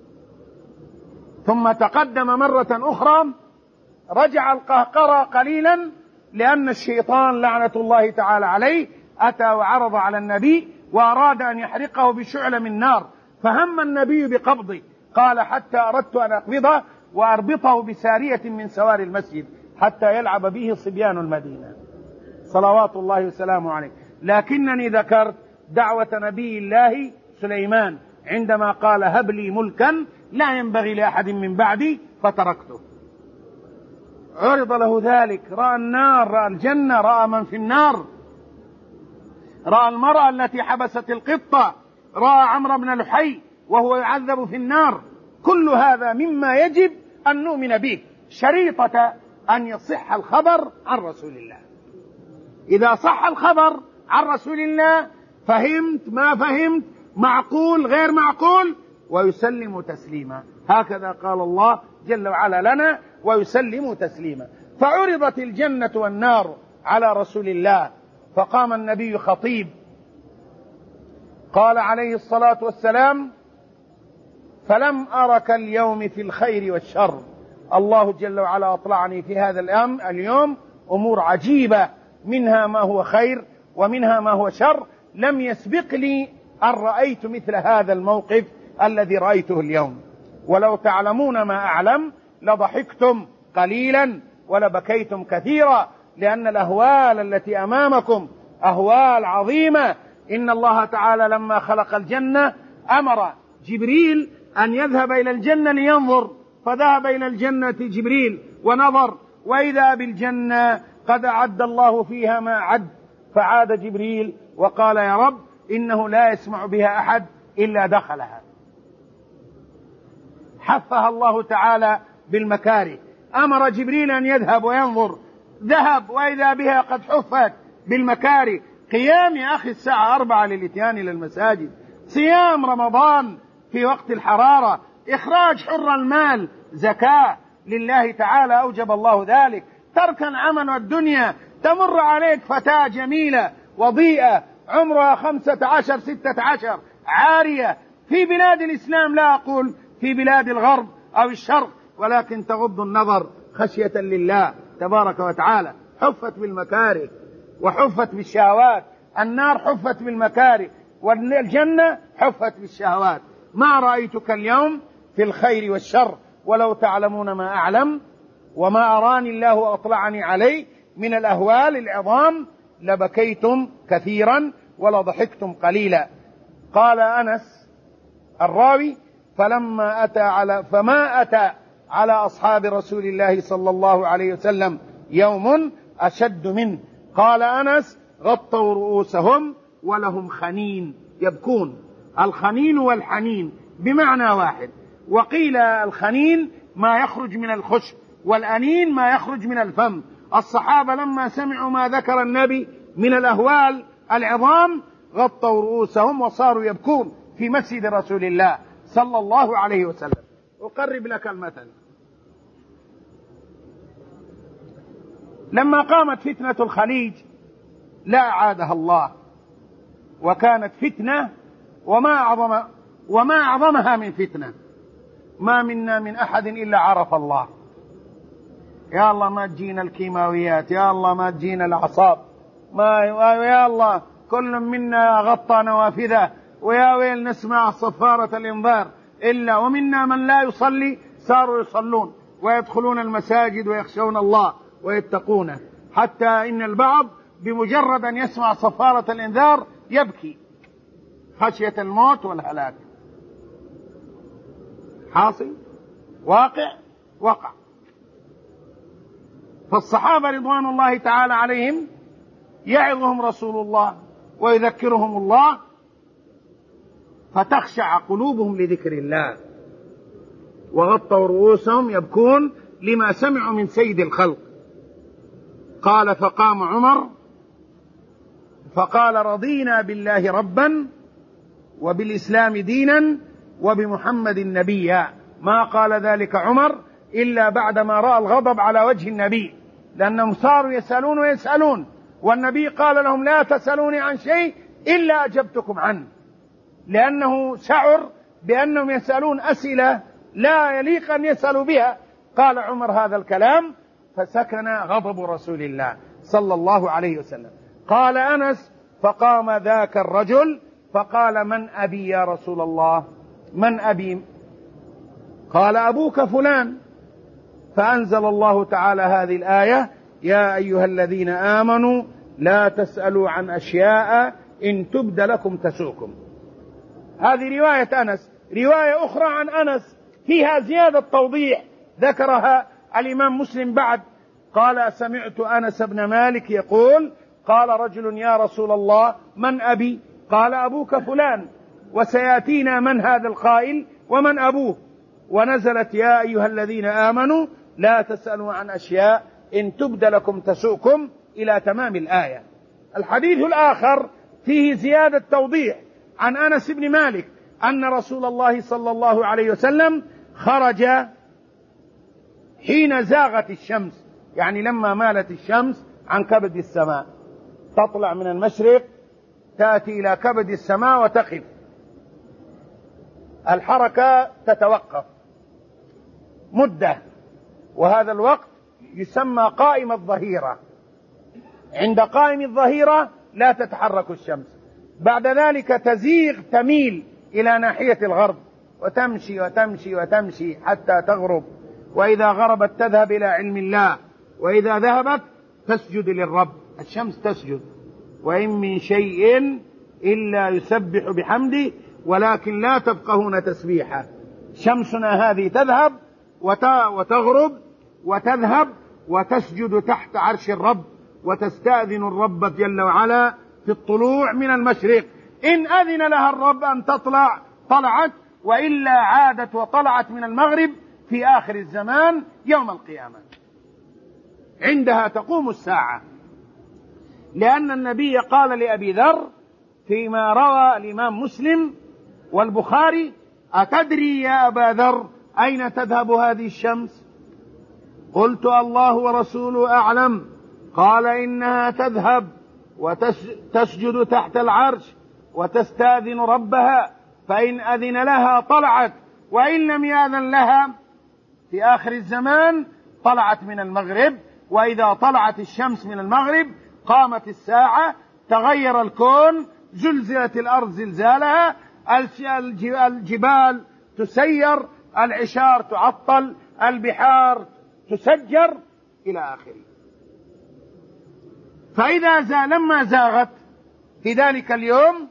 ثم تقدم مرة أخرى، رجع القهقرى قليلا لأن الشيطان لعنة الله تعالى عليه أتى وعرض على النبي وأراد أن يحرقه بشعلة من نار، فهم النبي بقبضه، قال حتى أردت أن أقبضه وأربطه بسارية من سوار المسجد حتى يلعب به صبيان المدينة صلوات الله وسلامه عليه. لكنني ذكرت دعوة نبي الله سليمان عندما قال هب لي ملكا لا ينبغي لأحد من بعدي فتركته. عرض له ذلك، رأى النار، رأى الجنة، رأى من في النار، رأى المرأة التي حبست القطة، رأى عمرو بن لحي وهو يعذب في النار. كل هذا مما يجب أن نؤمن به، شريطة أن يصح الخبر عن رسول الله. إذا صح الخبر عن رسول الله فهمت ما فهمت، معقول غير معقول، ويسلم تسليما. هكذا قال الله جل وعلا لنا، ويسلم تسليما. فعرضت الجنة والنار على رسول الله، فقام النبي خطيب، قال عليه الصلاة والسلام فلم أرك اليوم في الخير والشر. الله جل وعلا أطلعني في هذا اليوم أمور عجيبة، منها ما هو خير ومنها ما هو شر، لم يسبق لي أن رأيت مثل هذا الموقف الذي رأيته اليوم. ولو تعلمون ما أعلم لضحكتم قليلا ولبكيتم كثيرا، لأن الأهوال التي أمامكم أهوال عظيمة. إن الله تعالى لما خلق الجنة أمر جبريل أن يذهب إلى الجنة لينظر، فذهب إلى الجنة جبريل ونظر، وإذا بالجنة قد أعد الله فيها ما أعد، فعاد جبريل وقال يا رب إنه لا يسمع بها أحد إلا دخلها. حفها الله تعالى بالمكاره، أمر جبريل أن يذهب وينظر، ذهب وإذا بها قد حفت بالمكاره. قيام يا أخي الساعة 4 للإتيان إلى المساجد، صيام رمضان في وقت الحرارة، إخراج حر المال زكاة لله تعالى أوجب الله ذلك، ترك العمل والدنيا. تمر عليك فتاة جميلة وضيئة عمرها 15 16 عارية في بلاد الإسلام، لا أقول في بلاد الغرب أو الشرق، ولكن تغض النظر خشية لله تبارك وتعالى. حفت بالمكاره وحفت بالشهوات، النار حفت بالمكاره والجنة حفت بالشهوات. ما رأيتك اليوم في الخير والشر، ولو تعلمون ما أعلم وما أراني الله أطلعني عليه من الأهوال العظام لبكيتم كثيرا ولضحكتم قليلا. قال أنس الراوي فما أتى على أصحاب رسول الله صلى الله عليه وسلم يوم أشد منه. قال أنس غطوا رؤوسهم ولهم خنين، يبكون. الخنين والحنين بمعنى واحد، وقيل الخنين ما يخرج من الخشب والأنين ما يخرج من الفم. الصحابة لما سمعوا ما ذكر النبي من الأهوال العظام غطوا رؤوسهم وصاروا يبكون في مسجد رسول الله صلى الله عليه وسلم. أقرب لك المثل. لما قامت فتنة الخليج لا أعادها الله، وكانت فتنة وما أعظمها من فتنة. ما منا من أحد إلا عرف الله. يا الله ما تجينا الكيماويات، يا الله ما تجينا الأعصاب، يا الله كل منا غطى نوافذه، ويا ويل نسمع صفارة الإنذار. إلا ومنا من لا يصلي صاروا يصلون ويدخلون المساجد ويخشون الله ويتقونه، حتى إن البعض بمجرد أن يسمع صفارة الإنذار يبكي خشية الموت والهلاك. حاصل وقع. فالصحابة رضوان الله تعالى عليهم يعظهم رسول الله ويذكرهم الله فتخشع قلوبهم لذكر الله، وغطوا رؤوسهم يبكون لما سمعوا من سيد الخلق. قال فقام عمر فقال رضينا بالله ربا وبالإسلام دينا وبمحمد نبيا. ما قال ذلك عمر إلا بعدما رأى الغضب على وجه النبي، لأنهم صاروا يسألون ويسألون، والنبي قال لهم لا تسألوني عن شيء إلا أجبتكم عنه، لأنه شعر بأنهم يسألون أسئلة لا يليق أن يسألوا بها. قال عمر هذا الكلام فسكن غضب رسول الله صلى الله عليه وسلم. قال أنس فقام ذاك الرجل فقال من أبي يا رسول الله؟ من أبي؟ قال أبوك فلان. فأنزل الله تعالى هذه الآية يا أيها الذين آمنوا لا تسألوا عن أشياء إن تبد لكم تسؤكم. هذه رواية أنس. رواية أخرى عن أنس فيها زيادة توضيح ذكرها الإمام مسلم بعد. قال سمعت أنس بن مالك يقول قال رجل يا رسول الله من أبي؟ قال أبوك فلان، وسيأتينا من هذا القائل ومن أبوه. ونزلت يا أيها الذين آمنوا لا تسألوا عن أشياء إن تبد لكم تسؤكم إلى تمام الآية. الحديث الآخر فيه زيادة توضيح عن أنس بن مالك أن رسول الله صلى الله عليه وسلم خرج حين زاغت الشمس، يعني لما مالت الشمس عن كبد السماء، تطلع من المشرق تأتي إلى كبد السماء وتقف، الحركة تتوقف مدة، وهذا الوقت يسمى قائم الظهيرة. عند قائم الظهيرة لا تتحرك الشمس، بعد ذلك تزيغ تميل إلى ناحية الغرب وتمشي وتمشي وتمشي حتى تغرب، وإذا غربت تذهب إلى علم الله، وإذا ذهبت تسجد للرب. الشمس تسجد، وإن من شيء إلا يسبح بحمده ولكن لا تفقهون تسبيحه. شمسنا هذه تذهب وتغرب وتذهب وتسجد تحت عرش الرب وتستأذن الرب جل وعلا في الطلوع من المشرق. إن أذن لها الرب أن تطلع طلعت، وإلا عادت وطلعت من المغرب في آخر الزمان يوم القيامة. عندها تقوم الساعة، لأن النبي قال لأبي ذر فيما روى الإمام مسلم والبخاري: أتدري يا أبا ذر أين تذهب هذه الشمس؟ قلت: الله ورسوله أعلم. قال: إنها تذهب وتسجد تحت العرش وتستأذن ربها، فإن أذن لها طلعت، وإن لم يأذن لها في آخر الزمان طلعت من المغرب. وإذا طلعت الشمس من المغرب قامت الساعة، تغير الكون، زلزلت الأرض زلزالها، الجبال تسير، العشار تعطل، البحار تسجر إلى آخره. لما زاغت في ذلك اليوم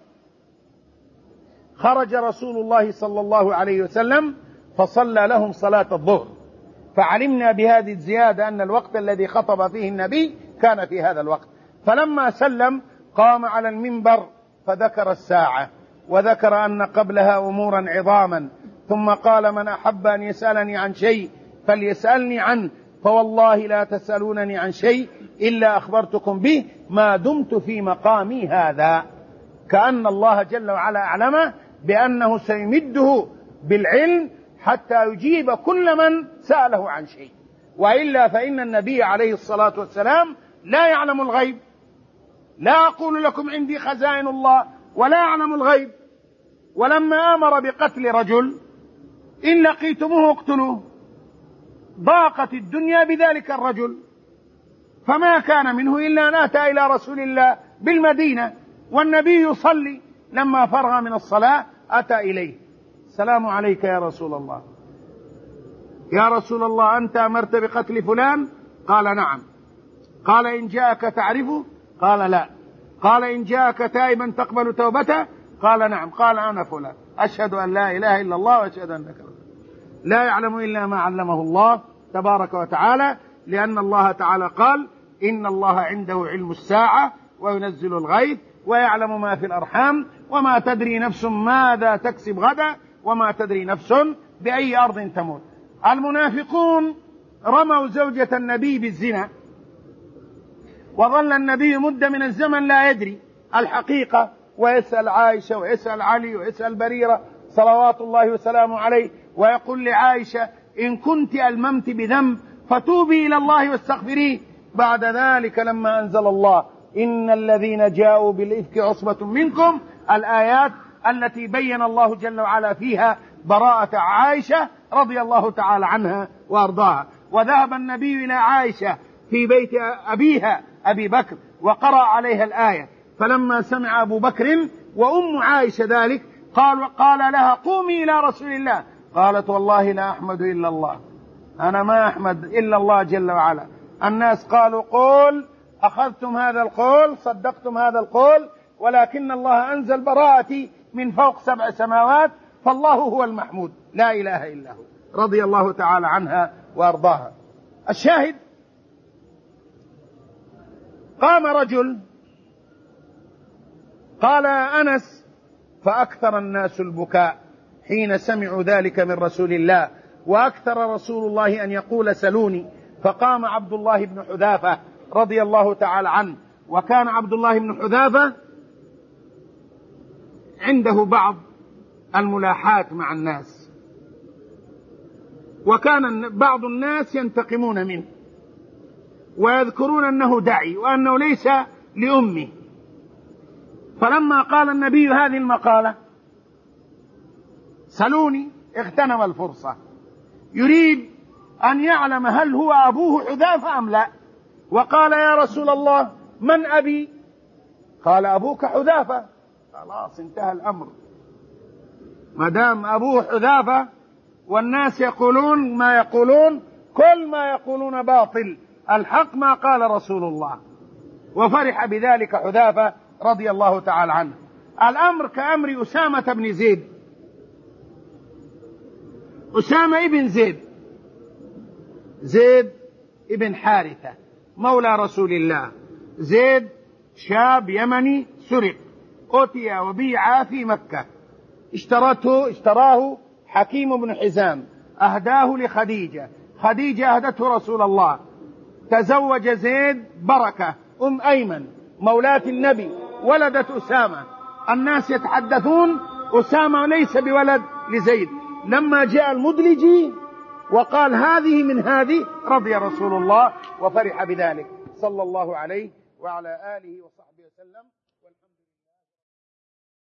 خرج رسول الله صلى الله عليه وسلم فصلى لهم صلاة الظهر، فعلمنا بهذه الزيادة أن الوقت الذي خطب فيه النبي كان في هذا الوقت. فلما سلم قام على المنبر فذكر الساعة، وذكر أن قبلها أمورا عظاما، ثم قال: من أحب أن يسألني عن شيء فليسألني عنه، فوالله لا تسألونني عن شيء إلا أخبرتكم به ما دمت في مقامي هذا. كأن الله جل وعلا أعلمه بأنه سيمده بالعلم حتى يجيب كل من سأله عن شيء، وإلا فإن النبي عليه الصلاة والسلام لا يعلم الغيب. لا أقول لكم عندي خزائن الله ولا أعلم الغيب. ولما أمر بقتل رجل: إن لقيتموه اقتلوه، ضاقت الدنيا بذلك الرجل، فما كان منه إلا أن أتى إلى رسول الله بالمدينة والنبي يصلي. لما فرغ من الصلاة أتى إليه: السلام عليك يا رسول الله. يا رسول الله، أنت أمرت بقتل فلان؟ قال: نعم. قال: إن جاءك تعرفه؟ قال: لا. قال: إن جاءك تائبا تقبل توبته؟ قال: نعم. قال: أنا فلان، أشهد أن لا إله إلا الله وأشهد أنك رسول الله. لا يعلم إلا ما علمه الله تبارك وتعالى، لأن الله تعالى قال: إن الله عنده علم الساعة وينزل الغيث ويعلم ما في الأرحام وما تدري نفس ماذا تكسب غدا وما تدري نفس بأي أرض تموت. المنافقون رموا زوجة النبي بالزنا، وظل النبي مدة من الزمن لا يدري الحقيقة، ويسأل عائشة ويسأل علي ويسأل بريرة صلوات الله وسلامه عليه، ويقول لعائشة: إن كنت ألممت بذنب فتوبي إلى الله واستغفريه. بعد ذلك لما أنزل الله: إن الذين جاءوا بالإفك عصبة منكم، الآيات التي بين الله جل وعلا فيها براءة عائشة رضي الله تعالى عنها وأرضاها. وذهب النبي إلى عائشة في بيت أبيها أبي بكر وقرأ عليها الآية، فلما سمع أبو بكر وأم عائشة ذلك قال لها: قومي إلى رسول الله. قالت: والله لا أحمد إلا الله، أنا ما أحمد إلا الله جل وعلا. الناس قالوا: قول، أخذتم هذا القول، صدقتم هذا القول، ولكن الله أنزل براءتي من فوق 7 سماوات، فالله هو المحمود لا إله إلا هو، رضي الله تعالى عنها وأرضاها. الشاهد: قام رجل قال أنس: فأكثر الناس البكاء حين سمعوا ذلك من رسول الله، وأكثر رسول الله أن يقول: سلوني. فقام عبد الله بن حذافة رضي الله تعالى عنه، وكان عبد الله بن حذافة عنده بعض الملاحات مع الناس، وكان بعض الناس ينتقمون منه ويذكرون أنه دعي وأنه ليس لأمه. فلما قال النبي هذه المقالة: سلوني، اغتنم الفرصة، يريد أن يعلم هل هو أبوه حذافة أم لا. وقال: يا رسول الله، من أبي؟ قال: أبوك حذافة. خلاص انتهى الأمر، ما دام أبوه حذافة والناس يقولون ما يقولون، كل ما يقولون باطل، الحق ما قال رسول الله. وفرح بذلك حذافة رضي الله تعالى عنه. الأمر كأمر أسامة بن زيد أسامة ابن زيد ابن حارثة مولى رسول الله. زيد شاب يمني سرق، أتي وبيع في مكة، اشتراه حكيم بن حزام، أهداه لخديجة، خديجة أهدته رسول الله. تزوج زيد بركة أم أيمن مولاة النبي، ولدت أسامة. الناس يتحدثون أسامة ليس بولد لزيد. لما جاء المدلجي وقال هذه من هذه، رضي رسول الله وفرح بذلك صلى الله عليه وعلى آله وصحبه وسلم.